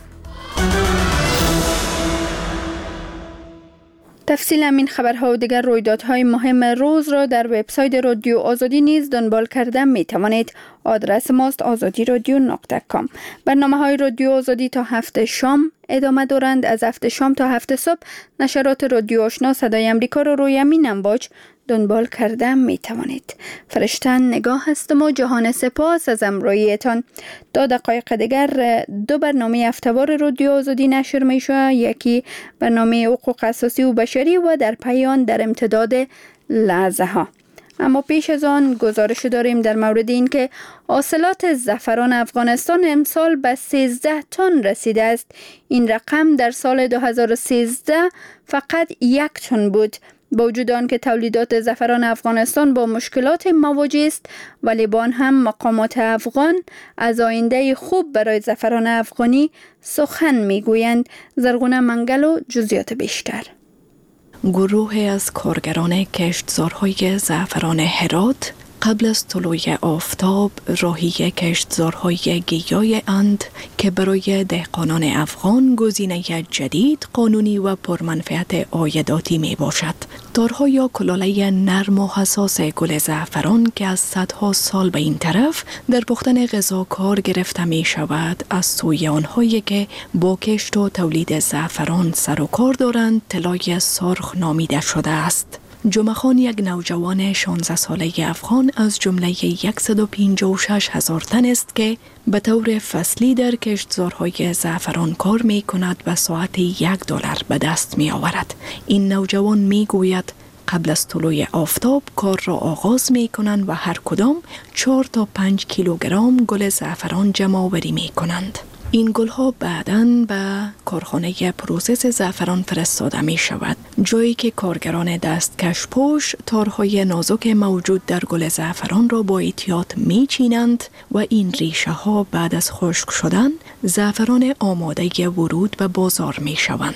تفصیل همین خبرها و دیگر رویدادهای مهم روز را در وبسایت رادیو آزادی نیز دنبال کرده می توانید. آدرس ماست آزادی رادیو نقطه کام. برنامه های رادیو آزادی تا هفت شام ادامه دارند. از هفت شام تا هفت صبح نشرات رادیو آشنا صدای امریکا را روی همین امواج دنبال کرده می توانید. فرشتن نگاه هستم و جهان سپاس از امرویتان. دو دقایق دیگر دو برنامه هفته‌وار رادیو آزادی نشر می شود. یکی برنامه حقوق اساسی و بشری و در پایان در امتداد لحظه ها. اما پیش از آن گزارش داریم در مورد این که حاصلات زعفران افغانستان امسال به سیزده تن رسیده است. این رقم در سال دو هزار و سیزده فقط یک تن بود. با وجود آن که تولیدات زعفران افغانستان با مشکلات مواجه است، ولی با آن هم مقامات افغان از آینده خوب برای زعفران افغانی سخن میگویند. زرغونه منگل و جزئیات بیشتر. گروه از کارگران کشتزارهای زعفران هرات قبل از طلوع آفتاب راهی کشتزارهای گیای اند که برای دهقانان افغان گزینه جدید، قانونی و پرمنفعت عایداتی می باشد. تارها یا کلاله نرم و حساس گل زعفران که از صدها سال به این طرف در پختن غذا کار گرفته می شود، از سوی آنهایی که با کشت و تولید زعفران سر و کار دارند طلای سرخ نامیده شده است. جمعه خان یک نوجوان شانزده ساله افغان از جمله صد و پنجاه و شش هزار تن است که به طور فصلی در کشتزارهای زعفران کار می کند و ساعت یک دلار به دست می آورد. این نوجوان می گوید قبل از طلوع آفتاب کار را آغاز می کنند و هر کدام چهار تا پنج کیلوگرم گل زعفران جمع آوری می کنند. این گلها بعداً به کارخانه پروسس زعفران فرستاده می شود، جایی که کارگران دستکش پوش تارهای نازک موجود در گل زعفران را با احتیاط می چینند و این ریشه ها بعد از خشک شدن زعفران آماده ورود به بازار می شوند.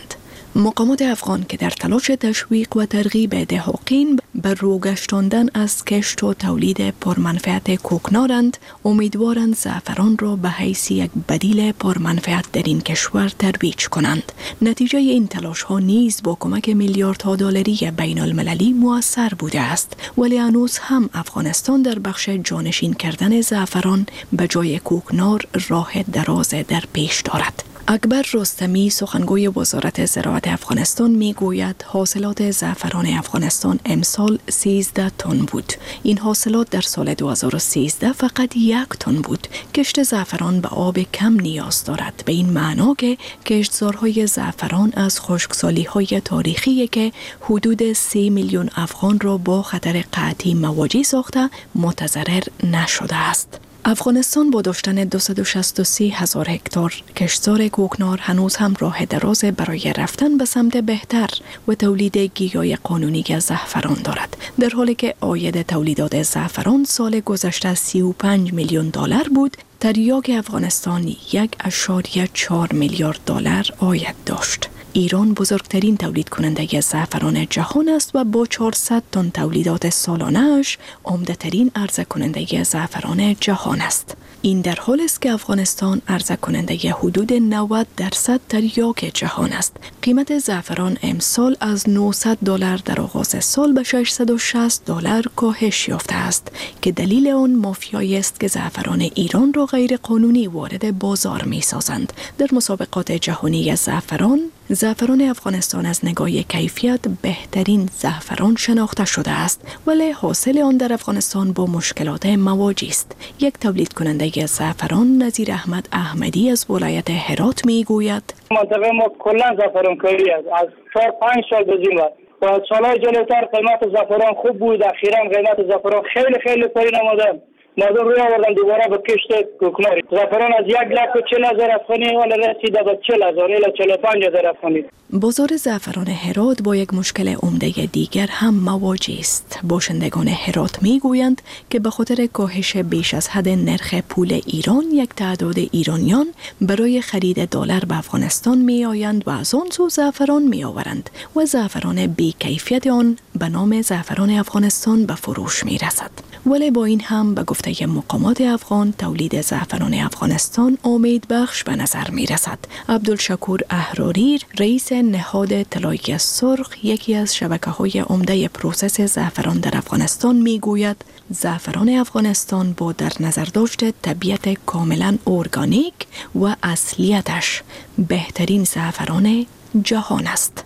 مقامات افغان که در تلاش تشویق و ترغیب دهاقین بر رو گشتاندن از کشت و تولید پرمنفعت کوکنارند، امیدوارند زعفران را به حیث یک بدیل پرمنفعت در این کشور ترویج کنند. نتیجه این تلاش ها نیز با کمک میلیاردها دلاری بین المللی مؤثر بوده است، ولی هنوز هم افغانستان در بخش جانشین کردن زعفران به جای کوکنار راه دراز در پیش دارد. اکبر رستمی سخنگوی وزارت زراعت افغانستان می گوید حاصلات زعفران افغانستان امسال سیزده تن بود. این حاصلات در سال دو هزار و سیزده فقط یک تن بود. کشت زعفران به آب کم نیاز دارد، به این معنا که کشتزارهای زعفران از خشکسالی‌های تاریخی که حدود سی میلیون افغان را با خطر قحطی مواجه ساخته متضرر نشده است. افغانستان با داشتن دویست و شصت و سه هزار هکتار کشتزار کوکنار هنوز هم راه دراز برای رفتن به سمت بهتر و تولید گیاه قانونی زعفران دارد، در حالی که عاید تولیدات زعفران سال گذشته سی و پنج میلیون دلار بود. تریاک افغانستان یک ممیز چهار میلیارد دلار عاید داشت. ایران بزرگترین تولید کننده زعفران جهان است و با چهارصد تن تولیدات سالانه‌اش عمده ترین عرضه کننده زعفران جهان است. این در حالی است که افغانستان عرضه کننده حدود نود درصد تریاک جهان است. قیمت زعفران امسال از نهصد دلار در آغاز سال به ششصد و شصت دلار کاهش یافته است که دلیل آن مافیایی است که زعفران ایران را غیر قانونی وارد بازار می سازند. در مسابقات جهانی زعفران، زعفران افغانستان از نگاه کیفیت بهترین زعفران شناخته شده است، ولی حاصل آن در افغانستان با مشکلات مواجه است. یک تولید کننده زعفران نظیر احمد احمدی از ولایت هرات می گوید: منطقه ما کلا زعفران کاری است. از چهار پنج سال گذشته و سالهای جلوتر قیمت زعفران خوب بود. اخیراً قیمت زعفران خیلی خیلی پایین آمده. مردم روی آوردن دوباره به کشت کوکناری. زعفران از یک لک و چهل هزار افغانی ولی رسیده به چهل هزار الی چهل و پنج هزار افغانی. بازار زعفران هرات با یک مشکل عمده دیگر هم مواجه است. باشندگان هرات می گویند که به خاطر کاهش بیش از حد نرخ پول ایران، یک تعداد ایرانیان برای خرید دلار به افغانستان می آیند و از آن سو زعفران می آورند و زعفران بی کیفیت آن به نام زعفران افغانستان به فروش می رسد. ولی با این هم به گفته مقامات افغان، تولید زعفران افغانستان امید بخش به نظر می رسد. عبدالشکور احراری، رئیس نهاد طلایه سرخ، یکی از شبکه‌های عمده پروسس زعفران در افغانستان می گوید زعفران افغانستان با در نظر داشت طبیعت کاملا ارگانیک و اصلیتش بهترین زعفران جهان است.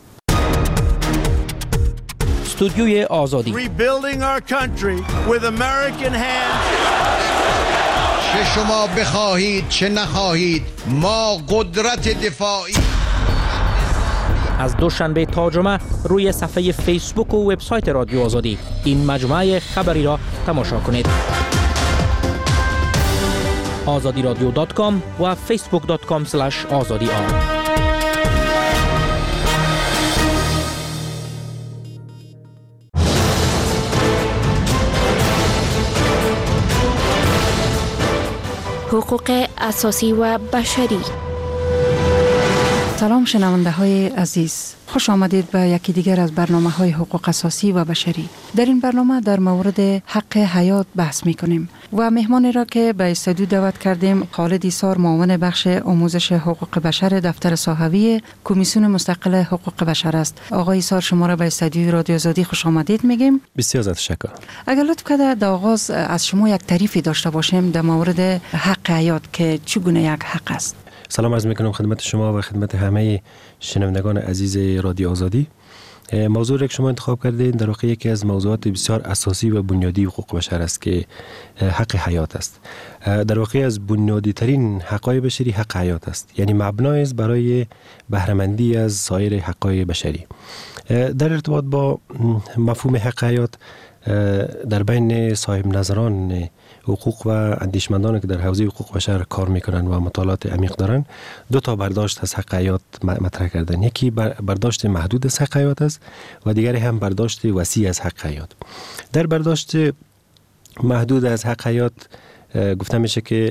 استودیوی آزادی. Rebuilding our country with American hands. چه شما بخواهید چه نخواهید، ما قدرت دفاعی. از دوشنبه تا جمعه روی صفحه فیسبوک و وبسایت رادیو آزادی این مجموعه خبری را تماشا کنید. آزادی رادیو دات کام و فیسبوک دات کام اسلش آزادی آر. حقوق اساسی و بشری. سلام شنونده های عزیز، خوش آمدید به یکی دیگر از برنامه های حقوق اساسی و بشری. در این برنامه در مورد حق حیات بحث می کنیم و مهمانی را که به استودیو دعوت کردیم خالد ایسار، معاون بخش آموزش حقوق بشر دفتر ساحوی کمیسیون مستقل حقوق بشر است. آقای ایسار، شما را به استودیو رادیو آزادی خوش آمدید میگیم. بسیار زیاد تشکر. اگر لطف کنید در آغاز از شما یک تعریفی داشته باشیم در مورد حق حیات که چگونه یک حق است. سلام عرض میکنم خدمت شما و خدمت همه شنوندگان عزیز رادیو آزادی. موضوع را که شما انتخاب کردید در واقع یکی از موضوعات بسیار اساسی و بنیادی حقوق بشر است که حق حیات است. در واقع از بنیادی ترین حقوق بشری حق حیات است، یعنی مبنای است برای بهره‌مندی از سایر حقوق بشری. در ارتباط با مفهوم حق حیات در بین صاحب نظران حقوق و اندیشمندانی که در حوزه حقوق بشر کار میکنن و مطالعات عمیق دارن، دو تا برداشت از حق حیات مطرح کردن. یکی برداشت محدود از حق حیات است و دیگری هم برداشت وسیع از حق حیات. در برداشت محدود از حق حیات گفته میشه که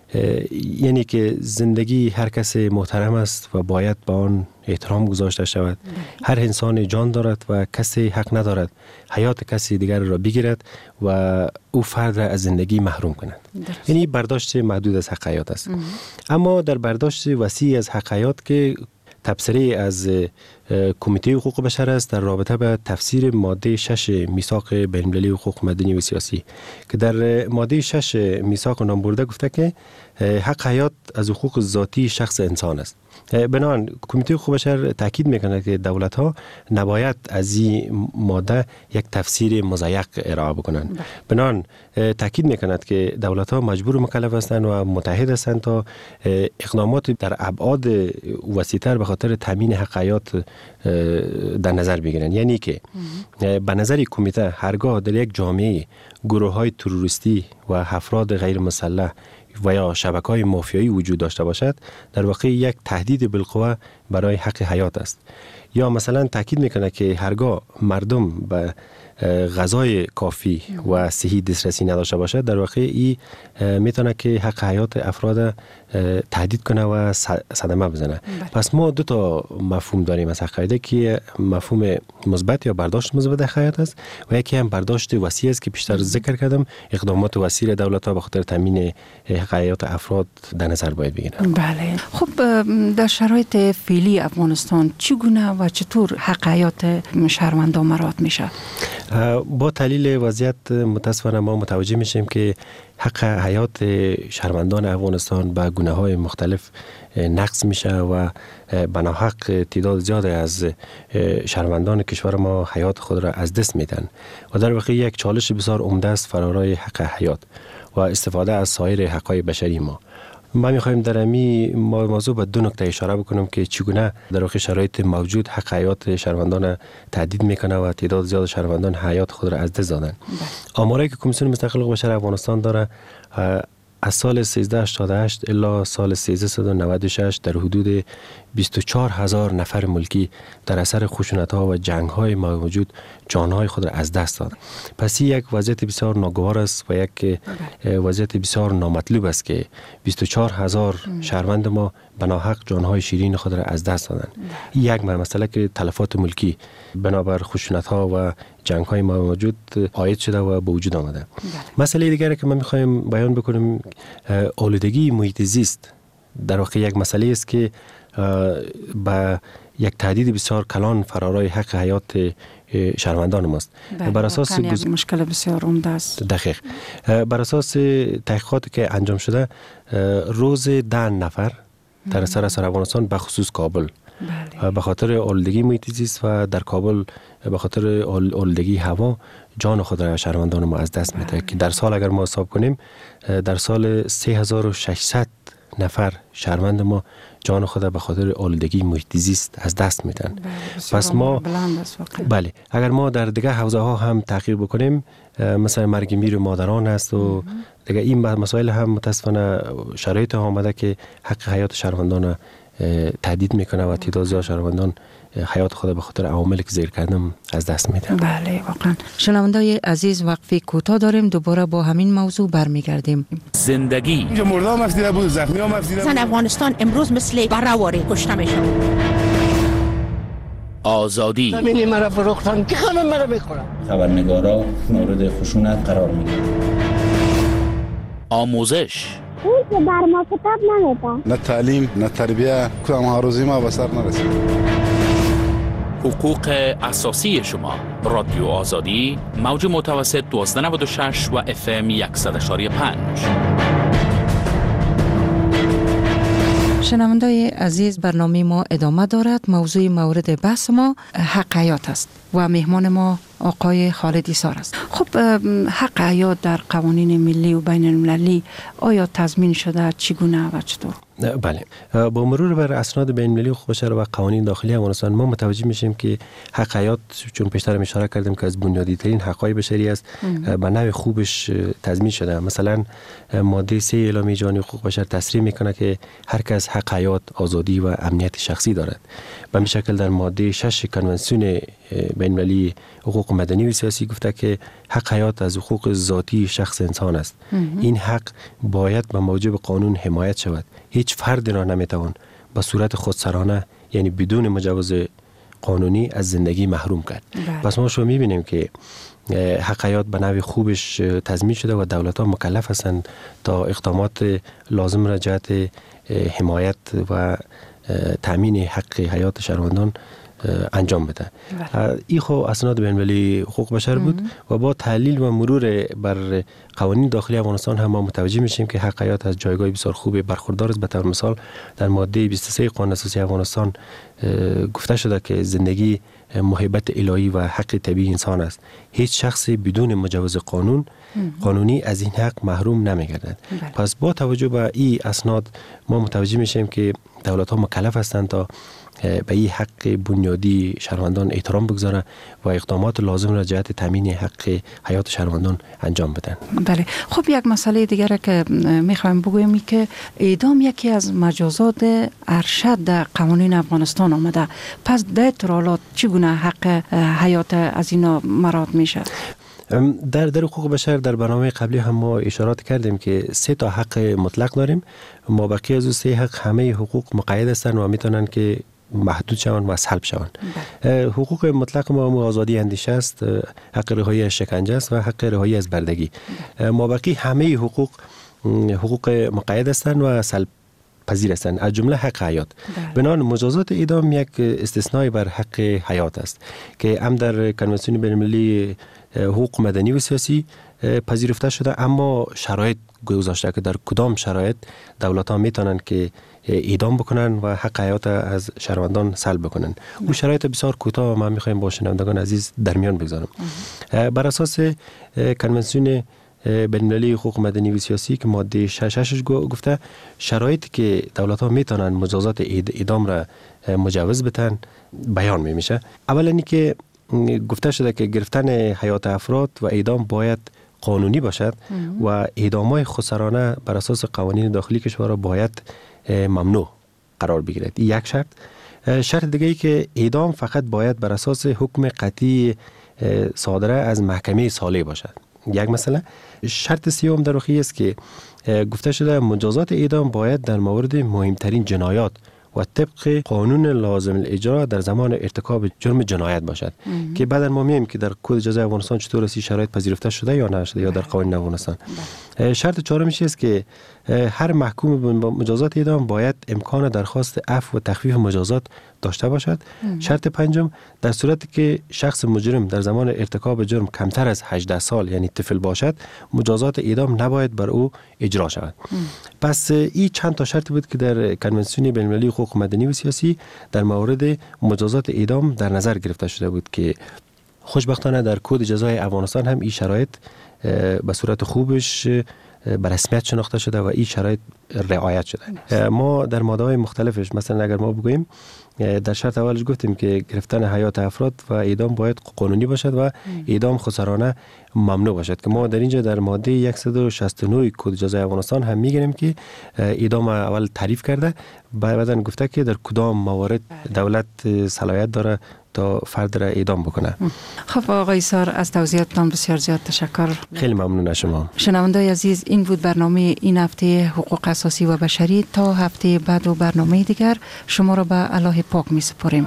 یعنی که زندگی هر کس محترم است و باید به آن احترام گذاشته شود. هر انسان جان دارد و کسی حق ندارد حیات کسی دیگر را بگیرد و او فرد را از زندگی محروم کند. یعنی برداشت محدود از حق حیات است. اما در برداشت وسیع از حق حیات که تبصره از کمیته حقوق بشر است در رابطه به تفسیر ماده شش میثاق بین‌المللی حقوق مدنی و سیاسی که در ماده شش میثاق نامبرده گفته که حق حیات از حقوق ذاتی شخص انسان است. بنابراین کمیته حقوق بشر تاکید میکنه که دولت ها نباید از این ماده یک تفسیر مضیق ارائه بکنند. بنابراین تاکید میکند که دولت ها مجبور و مکلف هستند و متحد هستند تا اقدامات در ابعاد وسیع‌تر به خاطر تامین حق حیات در نظر بگیرند. یعنی که به نظر کمیته هرگاه در یک جامعه گروه های تروریستی و افراد غیر مسلح و یا شبکه‌های مافیایی وجود داشته باشد، در واقع یک تهدید بالقوه برای حق حیات است. یا مثلا تاکید میکنه که هرگاه مردم به غذای کافی و صحی دسترسی نداشته باشد، در واقع ای میتونه که حق حیات افراد تهدید کنه و صدمه بزنه. بله. پس ما دو تا مفهوم داریم از حق حیات که مفهوم مثبت یا برداشت مثبت حق حیات است و یکی هم برداشت وسیع است که پیشتر ذکر کردم، اقدامات وسیع دولت ها به خاطر تامین حق حیات افراد در نظر باید بگیرن. بله. خب در شرایط فعلی افغانستان چگونه و چطور حق حیات شهروندان مراعات میشه؟ با تحلیل وضعیت متاسفانه ما متوجه میشیم که حق حیات شهروندان افغانستان به گونه‌های مختلف نقض میشه و به ناحق تعداد زیاد از شهروندان کشور ما حیات خود را از دست میدن و در واقع یک چالش بسیار عمده است فرارای حق حیات و استفاده از سایر حقوق بشری ما. ما می‌خوایم در این موضوع به دو نکته اشاره بکنم که چگونه در واقع شرایط موجود حق حیات شهروندان تهدید میکنه و تعداد زیاد شهروندان حیات خود را از دست دادن. آماری که کمیسیون مستقل حقوق بشر افغانستان داره از سال سیزده هشتاد و هشت الی سال سیزده نود و شش در حدود بیست و چهار هزار نفر ملکی در اثر خشونت‌ها و جنگ‌های موجود جان‌های خود را از دست دادند. پس یک وضعیت بسیار ناگوار است و یک وضعیت بسیار نامطلوب است که بیست و چهار هزار شهروند ما به ناحق جان‌های شیرین خود را از دست دادند. یک مسئله که تلفات ملکی بنابر خشونت‌ها و جنگ‌های موجود عاید شده و به وجود آمده. مسئله دیگری که ما می‌خوایم بیان بکنیم آلودگی محیط زیست در واقع یک مسئله است که با یک تهدید بسیار کلان فرارای حق حیات شهروندان ماست. بر اساس گز... مشکل بسیار عمده است. دقیق. بر اساس تحقیقاتی که انجام شده روز ده نفر در سراسر افغانستان به خصوص کابل بله. به خاطر آلودگی محیط زیست و در کابل به خاطر آلودگی هوا جان خود را شهروندان ما از دست میده که در سال اگر ما حساب کنیم در سال سه هزار و ششصد نفر شهروند ما جان خود به خاطر آلودگی محیط زیست از دست میدن. پس ما بله اگر ما در دیگه حوزه ها هم تحقیق بکنیم مثلا مرگ میر مادران است و دیگه این مسائل هم متاسفانه شرایط ها آمده که حق حیات شهروندان تهدید میکنه و تعداد زیاد شهروندان حیات خود به خاطر عواملی که ذکر کردم از دست میدن. بله واقعا. شنوندای عزیز وقفه کوتاه داریم، دوباره با همین موضوع برمیگردیم. زندگی اینجا مردم افزیده بود، زخمی هم افزیده بود. زن افغانستان امروز مثل بره‌واره کشته میشه. آزادی زمینی مرا فروختن که خانم مرا میخورن. خبرنگارا مورد خشونت قرار میگیرن. آموزش اون که بر ما کتاب نمیدن. نه تعلیم نه تربیه کدام ها روزی ما به سر نرسید. حقوق اساسی شما. رادیو آزادی موج متوسط دوازده نود و شش و اف ام صد و پنج. شنوندای عزیز برنامه ما ادامه دارد. موضوع مورد بحث ما حق حیات است و مهمان ما آقای خالد ایسار است. خب حق حیات در قوانین ملی و بین المللی آیا تضمین شده؟ چگونه و چطور؟ بله، با مرور بر اسناد بین المللی حقوق بشر و قوانین داخلی افغانستان ما متوجه میشیم که حق حیات چون پیشتر اشاره کردیم که از بنیادی ترین حقوق بشری است به نوع خوبش تضمین شده. مثلا ماده سه اعلامیه جهانی حقوق بشر تصریح میکنه که هر کس حق حیات، آزادی و امنیت شخصی دارد. به این شکل در ماده شش کنونسیون بین‌المللی حقوق مدنی و سیاسی گفته که حق حیات از حقوق ذاتی شخص انسان است. این حق باید به موجب قانون حمایت شود. هیچ فرد را نمیتوان به صورت خودسرانه یعنی بدون مجوز قانونی از زندگی محروم کرد. بله. پس ما شما میبینیم که حق حیات به نوع خوبش تضمین شده و دولت ها مکلف هستند تا اقدامات لازم را جهت حمایت و تامین حق حیات شهروندان انجام بده. این خو اسناد بین‌المللی حقوق بشر بود و با تحلیل و مرور بر قوانین داخلی افغانستان هم ما متوجه میشیم که حق حیات از جایگاه بسیار خوب برخوردار است. به طور مثال در ماده بیست و سه قانون اساسی افغانستان گفته شده که زندگی محبت الهی و حق طبیعی انسان است. هیچ شخصی بدون مجوز قانون قانونی از این حق محروم نمی‌گردد. پس با توجه به این اسناد ما متوجه میشیم که دولت‌ها مکلف هستند تا به این حق بنیادی شهروندان احترام بگذارن و اقدامات لازم را جهت تامین حق حیات شهروندان انجام بدن. بله. خب یک مسئله دیگر که میخوایم بگویم که اعدام یکی از مجازات ارشد در قوانین افغانستان آمده. پس در حالات چگونه حق حیات از اینا مراعات میشه؟ در در حقوق بشر در برنامه قبلی هم ما اشارات کردیم که سه تا حق مطلق داریم. ما بقیه از سه حق همه حقوق مقید هستند و میتونن که محدود شوند و سلب شوند. حقوق مطلق ما آزادی اندیشه است، حق رهایی از شکنجه است و حق رهایی از بردگی. ما بقیه همه حقوق حقوق مقید هستند و سلب پذیر هستند، از جمله حق حیات. بنابراین مجازات اعدام یک استثنای بر حق حیات است که هم در کنونسیون بین‌المللی حقوق مدنی و سیاسی پذیرفته شده، اما شرایط گذاشته که در کدام شرایط دولت ها میتونن که اعدام بکنن و حق حیات از شهروندان سلب بکنن. او شرایط بسیار کوتاه ما میخوایم با شنوندگان عزیز در میان بگذارم. بر اساس کنونسیون بین‌المللی حقوق مدنی و سیاسی که ماده شش گفته شرایطی که دولت ها میتونن مجازات اعدام را مجوز بدن بیان میشه. اولا اینکه گفته شده که گرفتن حیات افراد و اعدام باید قانونی باشد و اعدام‌های خودسرانه بر اساس قوانین داخلی کشور باید ممنوع قرار بگیرد. یک شرط. شرط دیگه ای که اعدام فقط باید بر اساس حکم قطعی صادره از محکمه صالح باشد. یک مسئله. شرط سیوم در واقع است که گفته شده مجازات اعدام باید در مورد مهمترین جنایات و طبق قانون لازم الاجرا در زمان ارتکاب جرم جنایت باشد که بعد ما می‌بینیم که در کد جزای افغانستان چطور است شرایط پذیرفته شده یا نشده یا در قوانین افغانستان. شرط چهارمیش است که هر محکوم به مجازات اعدام باید امکان درخواست عفو و تخفیف مجازات داشته باشد. ام. شرط پنجم در صورتی که شخص مجرم در زمان ارتکاب جرم کمتر از هجده سال یعنی طفل باشد مجازات اعدام نباید بر او اجرا شود. ام. پس این چند تا شرط بود که در کنونسیون بین‌المللی حقوق مدنی و سیاسی در مورد مجازات اعدام در نظر گرفته شده بود که خوشبختانه در کد جزای افغانستان هم این شرایط به صورت خوبش به رسمیت شناخته شده و این شرایط رعایت شده. ما در ماده‌های مختلفش مثلا اگر ما بگوییم در شرط اولش گفتیم که گرفتن حیات افراد و اعدام باید قانونی باشد و اعدام خودسرانه ممنوع باشد که ما در اینجا در ماده صد و شصت و نه کد جزای افغانستان هم میگیریم که اعدام اول تعریف کرده، بعداً گفته که در کدام موارد دولت صلاحیت داره تا فرد را اعدام بکنه. خب آقای ایثار از توضیحاتتان بسیار زیاد تشکر. خیلی ممنون از شما. شنوندگان عزیز این بود برنامه این هفته حقوق اساسی و بشری. تا هفته بعد و برنامه دیگر شما را به الله پاک می سپاریم.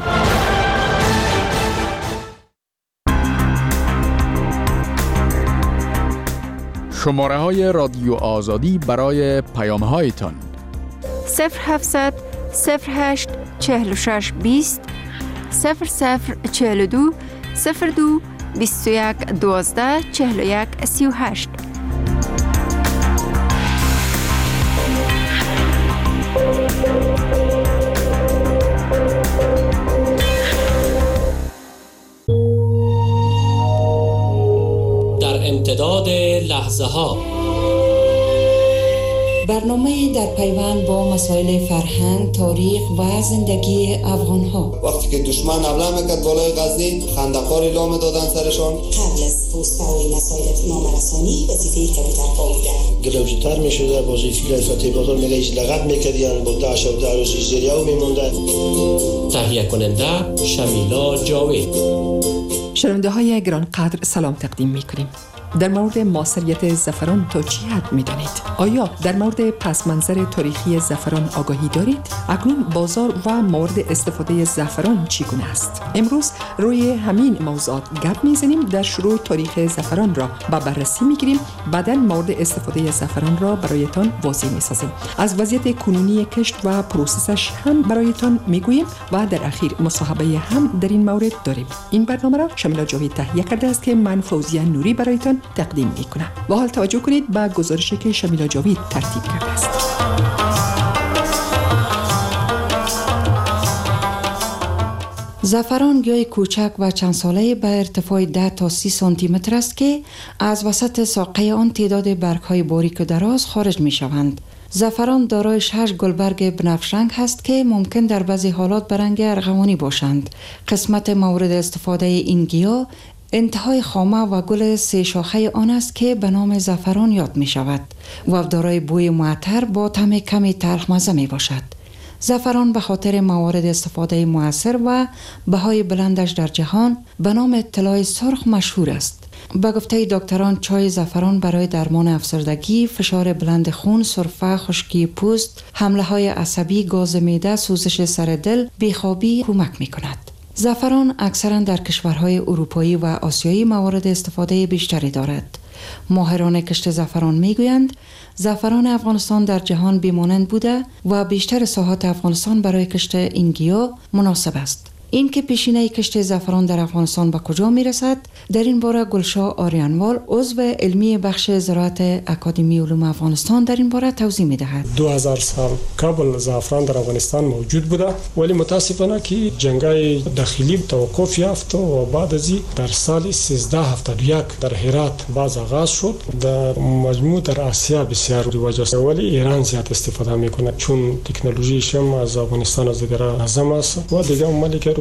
شماره های رادیو آزادی برای پیام هایتان صفر هفتصد صفر هشت چهل و شش بیست صفر صفر چهل و دو صفر دو بیست و یک دوازده چهل و یک سی و هشت. در امتداد لحظه ها برنامه در پیوند با مسائل فرهنگ، تاریخ و زندگی افغان‌ها. وقتی که دشمن حمله میکرد بالای غزنی، خندق‌ها اعلام می‌دادن سرشان. قبل از پست‌های مسائل نامرسانی وظیفه کمتر بوده. گلوجتر می‌شده، وظیفه رئیس بازار میگه ایش لغت می‌کردن، با داعش و داعش زیریو می‌مونده. تهیه کننده شمیلا جاوید. شنونده های گرانقدر سلام تقدیم می‌کنیم. در مورد موثریت زعفران تا چی حد می‌دانید؟ آیا در مورد پس منظر تاریخی زعفران آگاهی دارید؟ اکنون بازار و مورد استفاده زعفران چگونه است؟ امروز روی همین موضوعات گپ می‌زنیم. در شروع تاریخ زعفران را به بررسی می‌گیریم، بعداً مورد استفاده زعفران را برایتان واضح می‌سازیم. از وضعیت کنونی کشت و پروسسش هم برایتان می‌گوییم و در اخیر مصاحبه هم در این مورد داریم. این برنامه را شمیلا جاوید تهیه کرده است که من فوزیه نوری برایتان تقدیم میکنم. و حال توجه کنید به گزارشی که شمیلا جاوید ترتیب کرده است. زعفران گیاه کوچک و چند ساله به ارتفاع ده تا سی سانتی متر است که از وسط ساقه آن تعداد برگ‌های باریک و دراز خارج می شوند. زعفران دارای شش گلبرگ بنفش رنگ هست که ممکن در بعضی حالات به رنگ ارغوانی باشند. قسمت مورد استفاده این گیاه انتهای خامه و گل سه شاخه آن است که به نام زعفران یاد می شود و دارای بوی معطر با طعم کمی تلخ مزه می باشد. زعفران به خاطر موارد استفاده مؤثر و بهای بلندش در جهان به نام طلای سرخ مشهور است. به گفته دکتران چای زعفران برای درمان افسردگی، فشار بلند خون، سرفه، خشکی پوست، حمله های عصبی، گاز معده، سوزش سر دل، بیخوابی کمک می کند. زعفران اکثرا در کشورهای اروپایی و آسیایی موارد استفاده بیشتری دارد. ماهران کشت زعفران میگویند زعفران افغانستان در جهان بیمانند بوده و بیشتر ساحات افغانستان برای کشت این گیاه مناسب است. این که پیشینه کشت زعفران در افغانستان به کجا میرسد، در این باره گلشاه آریانوال عضو علمی بخش زراعت اکادمی علوم افغانستان در این باره توضیح میدهد. دو هزار سال قبل زعفران در افغانستان موجود بوده، ولی متاسفانه که جنگای داخلی توقف یافت و بعد از در سال سیزده هفتاد و یک در هرات باز آغاز شد. در مجموع در آسیا بسیار رواج است، ولی ایران زیاد استفاده میکنه چون تکنولوژیش هم از افغانستان از دیگر اعظم است و دیگر ممالک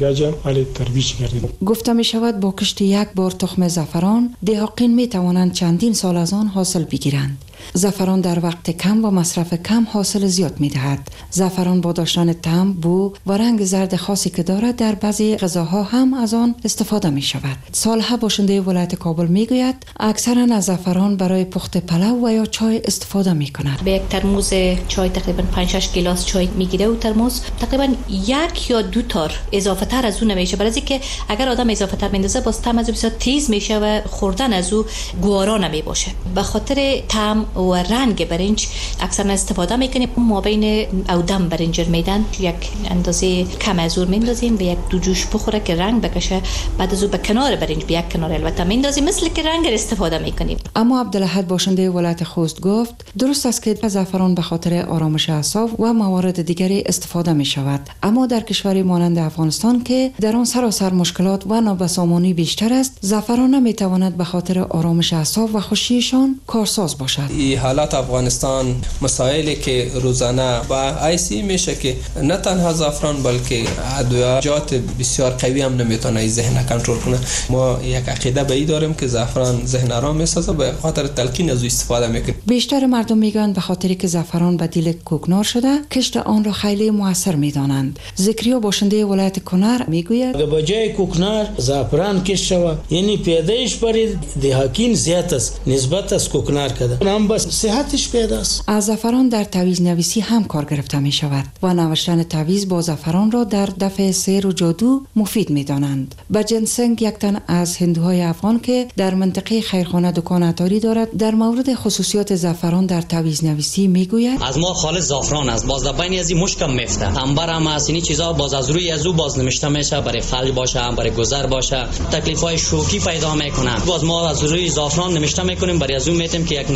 گفته می شود با کشت یک بار تخم زعفران دهقان می توانند چندین سال از آن حاصل بگیرند. زعفران در وقت کم و مصرف کم حاصل زیاد می دهد. زعفران با داشتن طعم، بو و رنگ زرد خاصی که دارد در بعضی غذاها هم از آن استفاده می شود. سالها باشنده ولایت کابل می گوید اکثرا از زعفران برای پخت پلو و یا چای استفاده می کند. به یک ترموز چای تقریبا پنج شش گلاس چای میگیره و ترموز تقریبا یک یا دو تار اضافه تر از اون نمیشه، برای اینکه اگر آدم اضافه تر بندازه باز طعم از بسیار تیز میشه و خوردن از او گوارا نمی باشه. به خاطر طعم و رنگ برنج اکثرا استفاده میکنیم. ما بین اودم برنج میدن یک اندازه کم از اون میندازیم به یک دو جوش بخوره که رنگ بکشه، بعد از اون به کنار برنج به یک کنار البته میندازیم مثل که رنگ استفاده میکنیم. اما عبدالاحد باشنده ولایت خوست گفت درست است که زعفران به خاطر آرامش اعصاب و موارد دیگری استفاده می شود، اما در کشوری مانند افغانستان که در آن سراسر مشکلات و نابسامانی بیشتر است، زعفران نمی تواند به خاطر آرامش اعصاب و خوشیشان کارساز باشد. این حالات افغانستان مسائلی که روزانه و ایسی میشه که نه تنها زعفران بلکه ادویات بسیار قوی هم نمیتونه ذهن کنترل کنه. ما یک عقیده به این داریم که زعفران ذهن آرام میسازه، به خاطر تلقین از او استفاده میکنه. بیشتر مردم میگن به خاطری که زعفران بدیل کوکنار شده کشت آن را خیلی موثر میدانند. ذکریا باشنده ولایت کنر میگوید به جای کوکنار زعفران کشت شود، یعنی پیدایش برای دهقان زیاد است نسبت از کوکنار کده، هم بس صحتش پیدا است. از زعفران در تعویض نویسی هم کار گرفته می شود و نوشتن تعویض با زعفران را در دفع سحر و جادو مفید می دانند. با جنسنگ یک تن از هندوهای افغان که در منطقه خیرخانه دکان عطاری دارد در مورد خصوصیات زعفران در تعویض نویسی می گوید از ما خالص زعفران است، باز بین از این مشکم میفته، انبر هم از این چیزا باز از روی از او باز نمیشته میشه، برای فلج باشه برای گذر باشه تکلیف های شوکی پیدا میکنه، باز ما از روی زعفران نمیشته میکنیم برای از اون میتیم که یک نتیجه ببینیم.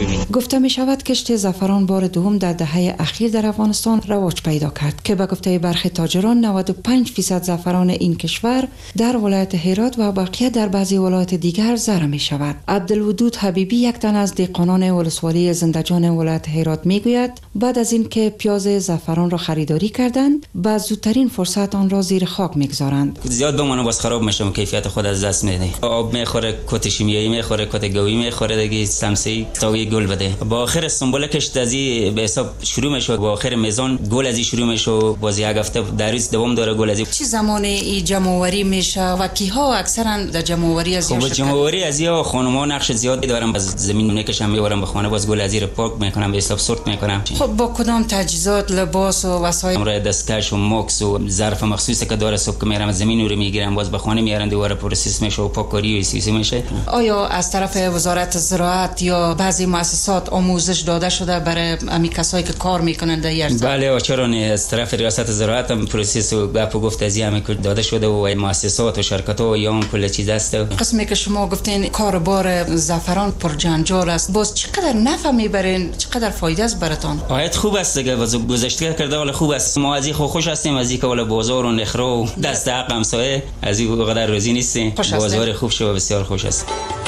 ببینید. گفته می شود کشت زعفران بار دوم در دهه اخیر در افغانستان رواج پیدا کرد که به گفته برخی تاجران نود و پنج درصد زعفران این کشور در ولایت هرات و بقیه در بعضی ولایات دیگر زرع می شود. عبدالودود حبیبی یک تن از دهقانان ولسوالی زندجان ولایت هرات می گوید بعد از اینکه پیاز زعفران را خریداری کردند با زودترین فرصت آن را زیر خاک میگذارند. زیاد بمونه باز خراب میشه و کیفیت خود از دست میده. آب میخوره، کت شیمیایی میخوره، کت گویی میخوره، دیگه سمسی تاوی گل بده. با آخر سنبله کشت ازی به حساب شروع میشه، با آخر میزان گل ازی شروع میشه و باز یک هفته در روز دوم داره گل ازی. چه زمانی این جمع آوری میشه و کیها اکثرا در جمع آوری از خب جمع آوری از یا خانم‌ها نقش زیادی دارن، باز زمین میکشن میبرن به خانه، باز گل ازی رو پاک میکنن به حساب سورت میکنن. خب با کدام تجهیزات، لباس و وسایل؟ امروز دستکش و ماکس و ظرف مخصوصی که داره صبح که میرم زمین رو میگیرم باز به خانه میارن دوباره پروسس میشه و پاککاری و سیسی میشه. آیا از طرف وزارت زراعت یا بعضی مؤسسات آموزش داده شده برای امی کسایی که کار میکنن در یرز؟ بله، چرا نه، از طرف ریاست زراعت هم پروسس و گپ و گفت ازی هم داده شده و مؤسسات و شرکت ها و یا کل چیز است. قسمی که شما گفتین کاربار زعفران پر جنجال است، باز چقدر نفع میبرین، چقدر فایده است براتون؟ آیت خوب است دیگه، باز گذشته کرده ولی خوب است. ما از این خوش هستیم، از این که ولی بازار و نخرو و دست حق همسایه از این قدر روزی نیستیم. بازار خوب شو بسیار خوش است.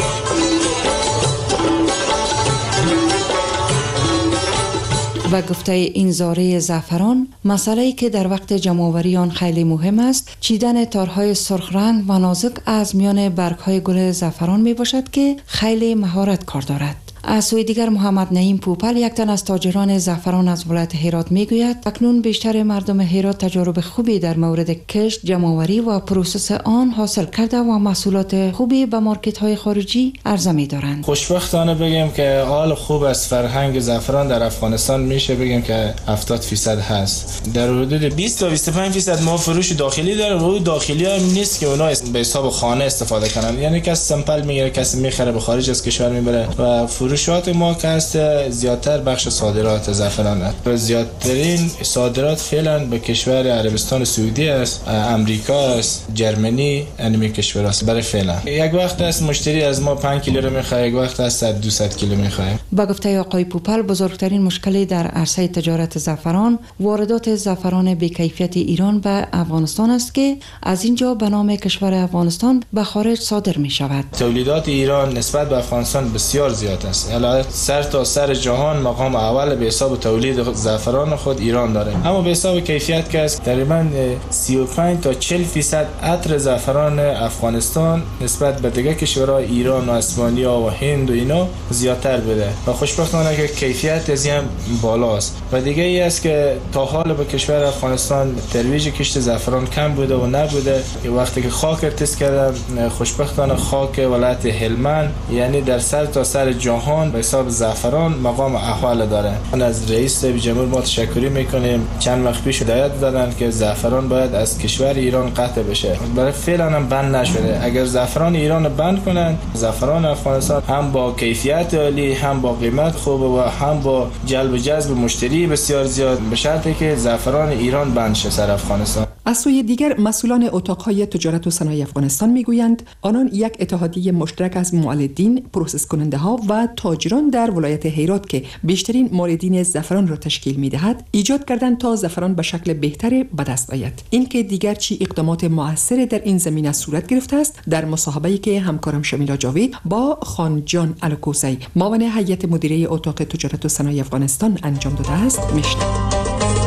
و گفته این زاره زعفران مسئله‌ای که در وقت جمع‌آوری آن خیلی مهم است چیدن تارهای سرخ رنگ و نازک از میان برگ‌های گل زعفران می باشد که خیلی مهارت کار دارد. از سوی دیگر محمد نعیم پوپل یک تن از تاجران زعفران از ولایت هرات میگوید اکنون بیشتر مردم هرات تجارب خوبی در مورد کشت، جمع‌آوری و پروسس آن حاصل کرده و محصولات خوبی به مارکت‌های خارجی عرضه می‌دارند. خوشبختانه بگیم که حال خوب است. فرهنگ زعفران در افغانستان میشه بگیم که هفتاد درصد هست. در حدود بیست تا بیست و پنج درصد ما فروش داخلی داریم و داخلی هم نیست که اونا به حساب خانه استفاده کنن. یعنی کسی سمپل میگیره، کسی میخره به خارج از کشور میبره و فروشات ما که هست زیادتر بخش صادرات زعفران است. زیادترین صادرات فعلا به کشور عربستان سعودی است، امریکا است، جرمنی، انمی کشور است. برای فعلا یک وقت است مشتری از ما پنج کیلو رو میخواد، یک وقت است دویست کیلو میخواد. با گفته آقای پوپل بزرگترین مشکلی در عرصه تجارت زعفران واردات زعفران به کیفیت ایران به افغانستان است که از اینجا به نام کشور افغانستان به خارج صادر می شود. تولیدات ایران نسبت به افغانستان بسیار زیاد است. الان سر تا سر جهان مقام اول به حساب تولید زعفران خود ایران داره، اما به حساب کیفیت که است تقریبا سی و پنج تا چهل درصد عطر زعفران افغانستان نسبت به دیگه کشورها ایران و اسپانیا و هند و اینا زیادتر بده و خوشبختانه که کیفیت از هم بالاست. و دیگه ای است که تا حال به کشور افغانستان ترویج کشت زعفران کم بوده و نبوده. وقتی که خاک تست کردم خوشبختانه خاک ولایت هلمند یعنی در سر تا سر جهان به حساب زعفران مقام اول داره. من از رئیس جمهور ما تشکر میکنیم. چند وقت پیش هدایت دادن که زعفران باید از کشور ایران قطع بشه، برای فعلا هم بند نشده. اگر زعفران ایران بند کنن، زعفران افغانستان هم با کیفیت عالی، هم با قیمت خوب و هم با جلب و جذب مشتری بسیار زیاد، به شرطی که زعفران ایران بند شه سر افغانستان. از سوی دیگر مسئولان اتاق‌های تجارت و صنایع افغانستان میگویند آنان یک اتحادیه مشترک از مولدین، پروسس کننده ها و تاجران در ولایت هرات که بیشترین موردین زعفران را تشکیل می‌دهد ایجاد کردند تا زعفران به شکل بهتری به دست آید. اینکه دیگر چی اقدامات مؤثر در این زمینه صورت گرفته است در مصاحبه‌ای که همکارم شمیلا جاوید با خان جان الکوسی معاون هیئت مدیره اتاق تجارت و صنایع افغانستان انجام داده است میشنوید.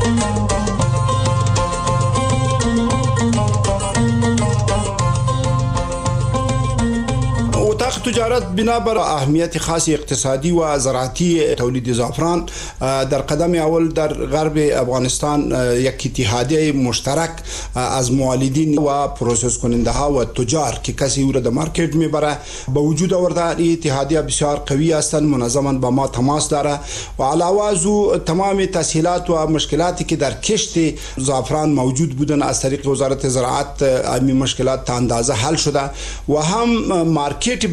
تجارت بنابر اهمیت خاص اقتصادی و زراعتی تولید زعفران در قدم اول در غرب افغانستان یک اتحادیه مشترک از مولدین و پروسس کننده ها و تجار که کسی او را در مارکت میبره به وجود آورده. این اتحادیه بسیار قوی هستند، منظما با ما تماس داره و علاوه از او تمام تسهیلات و مشکلاتی که در کشت زعفران موجود بودن از طریق وزارت زراعت این مشکلات تا اندازه حل شده و هم مارکت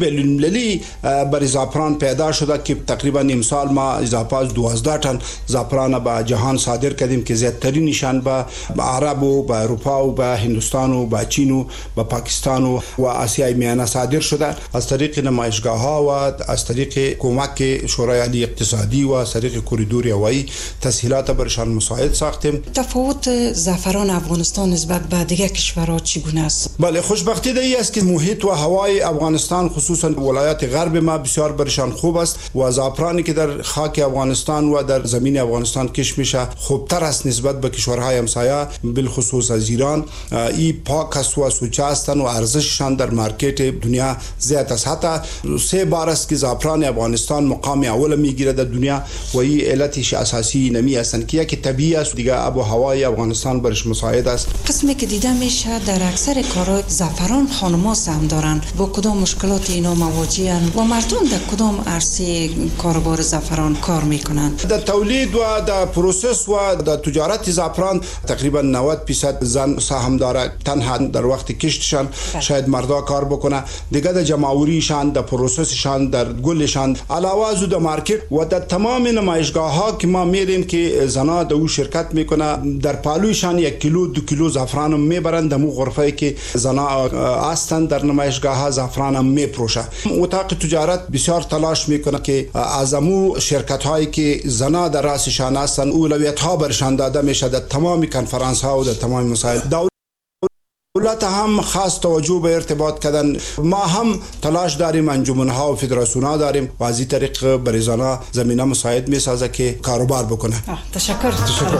بین المللی برای زعفران پیدا شده که تقریبا نیم سال ما اضافه از دوازده تن زعفران به جهان صادر کردیم که زیادترینشان به عرب و به اروپا و به هندوستان و به چین و به پاکستان و آسیای میانه صادر شده از طریق نمایشگاه ها و از طریق کمک شورای عالی اقتصادی و از طریق کوریدور هوایی تسهیلات برشان مساعد ساختیم. تفاوت زعفران افغانستان نسبت به دیگر کشورها چگونه است؟ بله، خوشبختی دی است که محیط و هوای افغانستان خصوصا ولایات غرب ما بسیار برشان خوب است و زعفرانی که در خاک افغانستان و در زمین افغانستان کشت میشه خوبتر است نسبت به کشورهای همسایه، بالخصوص از ایران. این پاک است و سوچه هستند و ارزششان در مارکت دنیا زیاد است. حتی سه بار است که زعفران افغانستان مقام اول میگیره در دنیا و این علتش اساسی نمی هستند که یکی طبیعی است، دیگه آب و هوای افغانستان برش مساعد است. قسمی که دیده میشه در اکثر کارهای زعفران خانم‌ها سهم دارن، با کدام مشکلات اینا مواجهن و مردم در کدام عرصه کاربار زعفران کار میکنن؟ در تولید و در پروسس و در تجارت زعفران تقریبا نود درصد زن سهم داره، تنها در وقت کشتشان شاید مردا کار بکنه، دیگه در جمعوریشان، در پروسسشان، در گلشان، علاوه از در مارکت و در تمام نمایشگاه ها که ما میریم که زنا در او شرکت میکنه، در پالویشان یک کیلو دو کیلو زعفران میبرند در مو غرفه که زنا هستند در نمایشگاه ها زعفران هم میپروشه. اتاق تجارت بسیار تلاش میکنه که از امو شرکت هایی که زنا در راسشان هستند اولویت ها برشان داده میشه در تمام کنفرانس ها و در تمام مسائل. دولت هم خاص توجه به ارتباط کردن، ما هم تلاش داریم، انجمن ها و فدراسیون ها داریم و از این طریق برای زنا زمینه مساعد میسازه که کاروبار بکنه. تشکر. تشکر.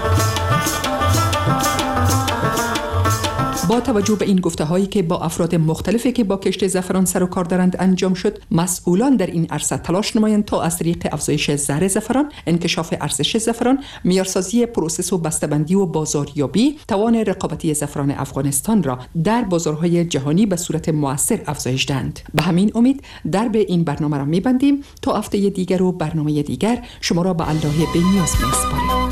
با توجه به این گفته هایی که با افراد مختلفی که با کشت زعفران سر و کار دارند انجام شد، مسئولان در این عرصه تلاش نمایند تا از طریق افزایش زر زعفران، انکشاف ارزش زعفران، معیارسازی پروسس و بسته‌بندی و بازاریابی، توان رقابتی زعفران افغانستان را در بازارهای جهانی به صورت مؤثر افزایش دهند. به همین امید درب این برنامه را می‌بندیم تا هفته دیگر و برنامه دیگر شما را به الله بنیاز می‌سپاریم.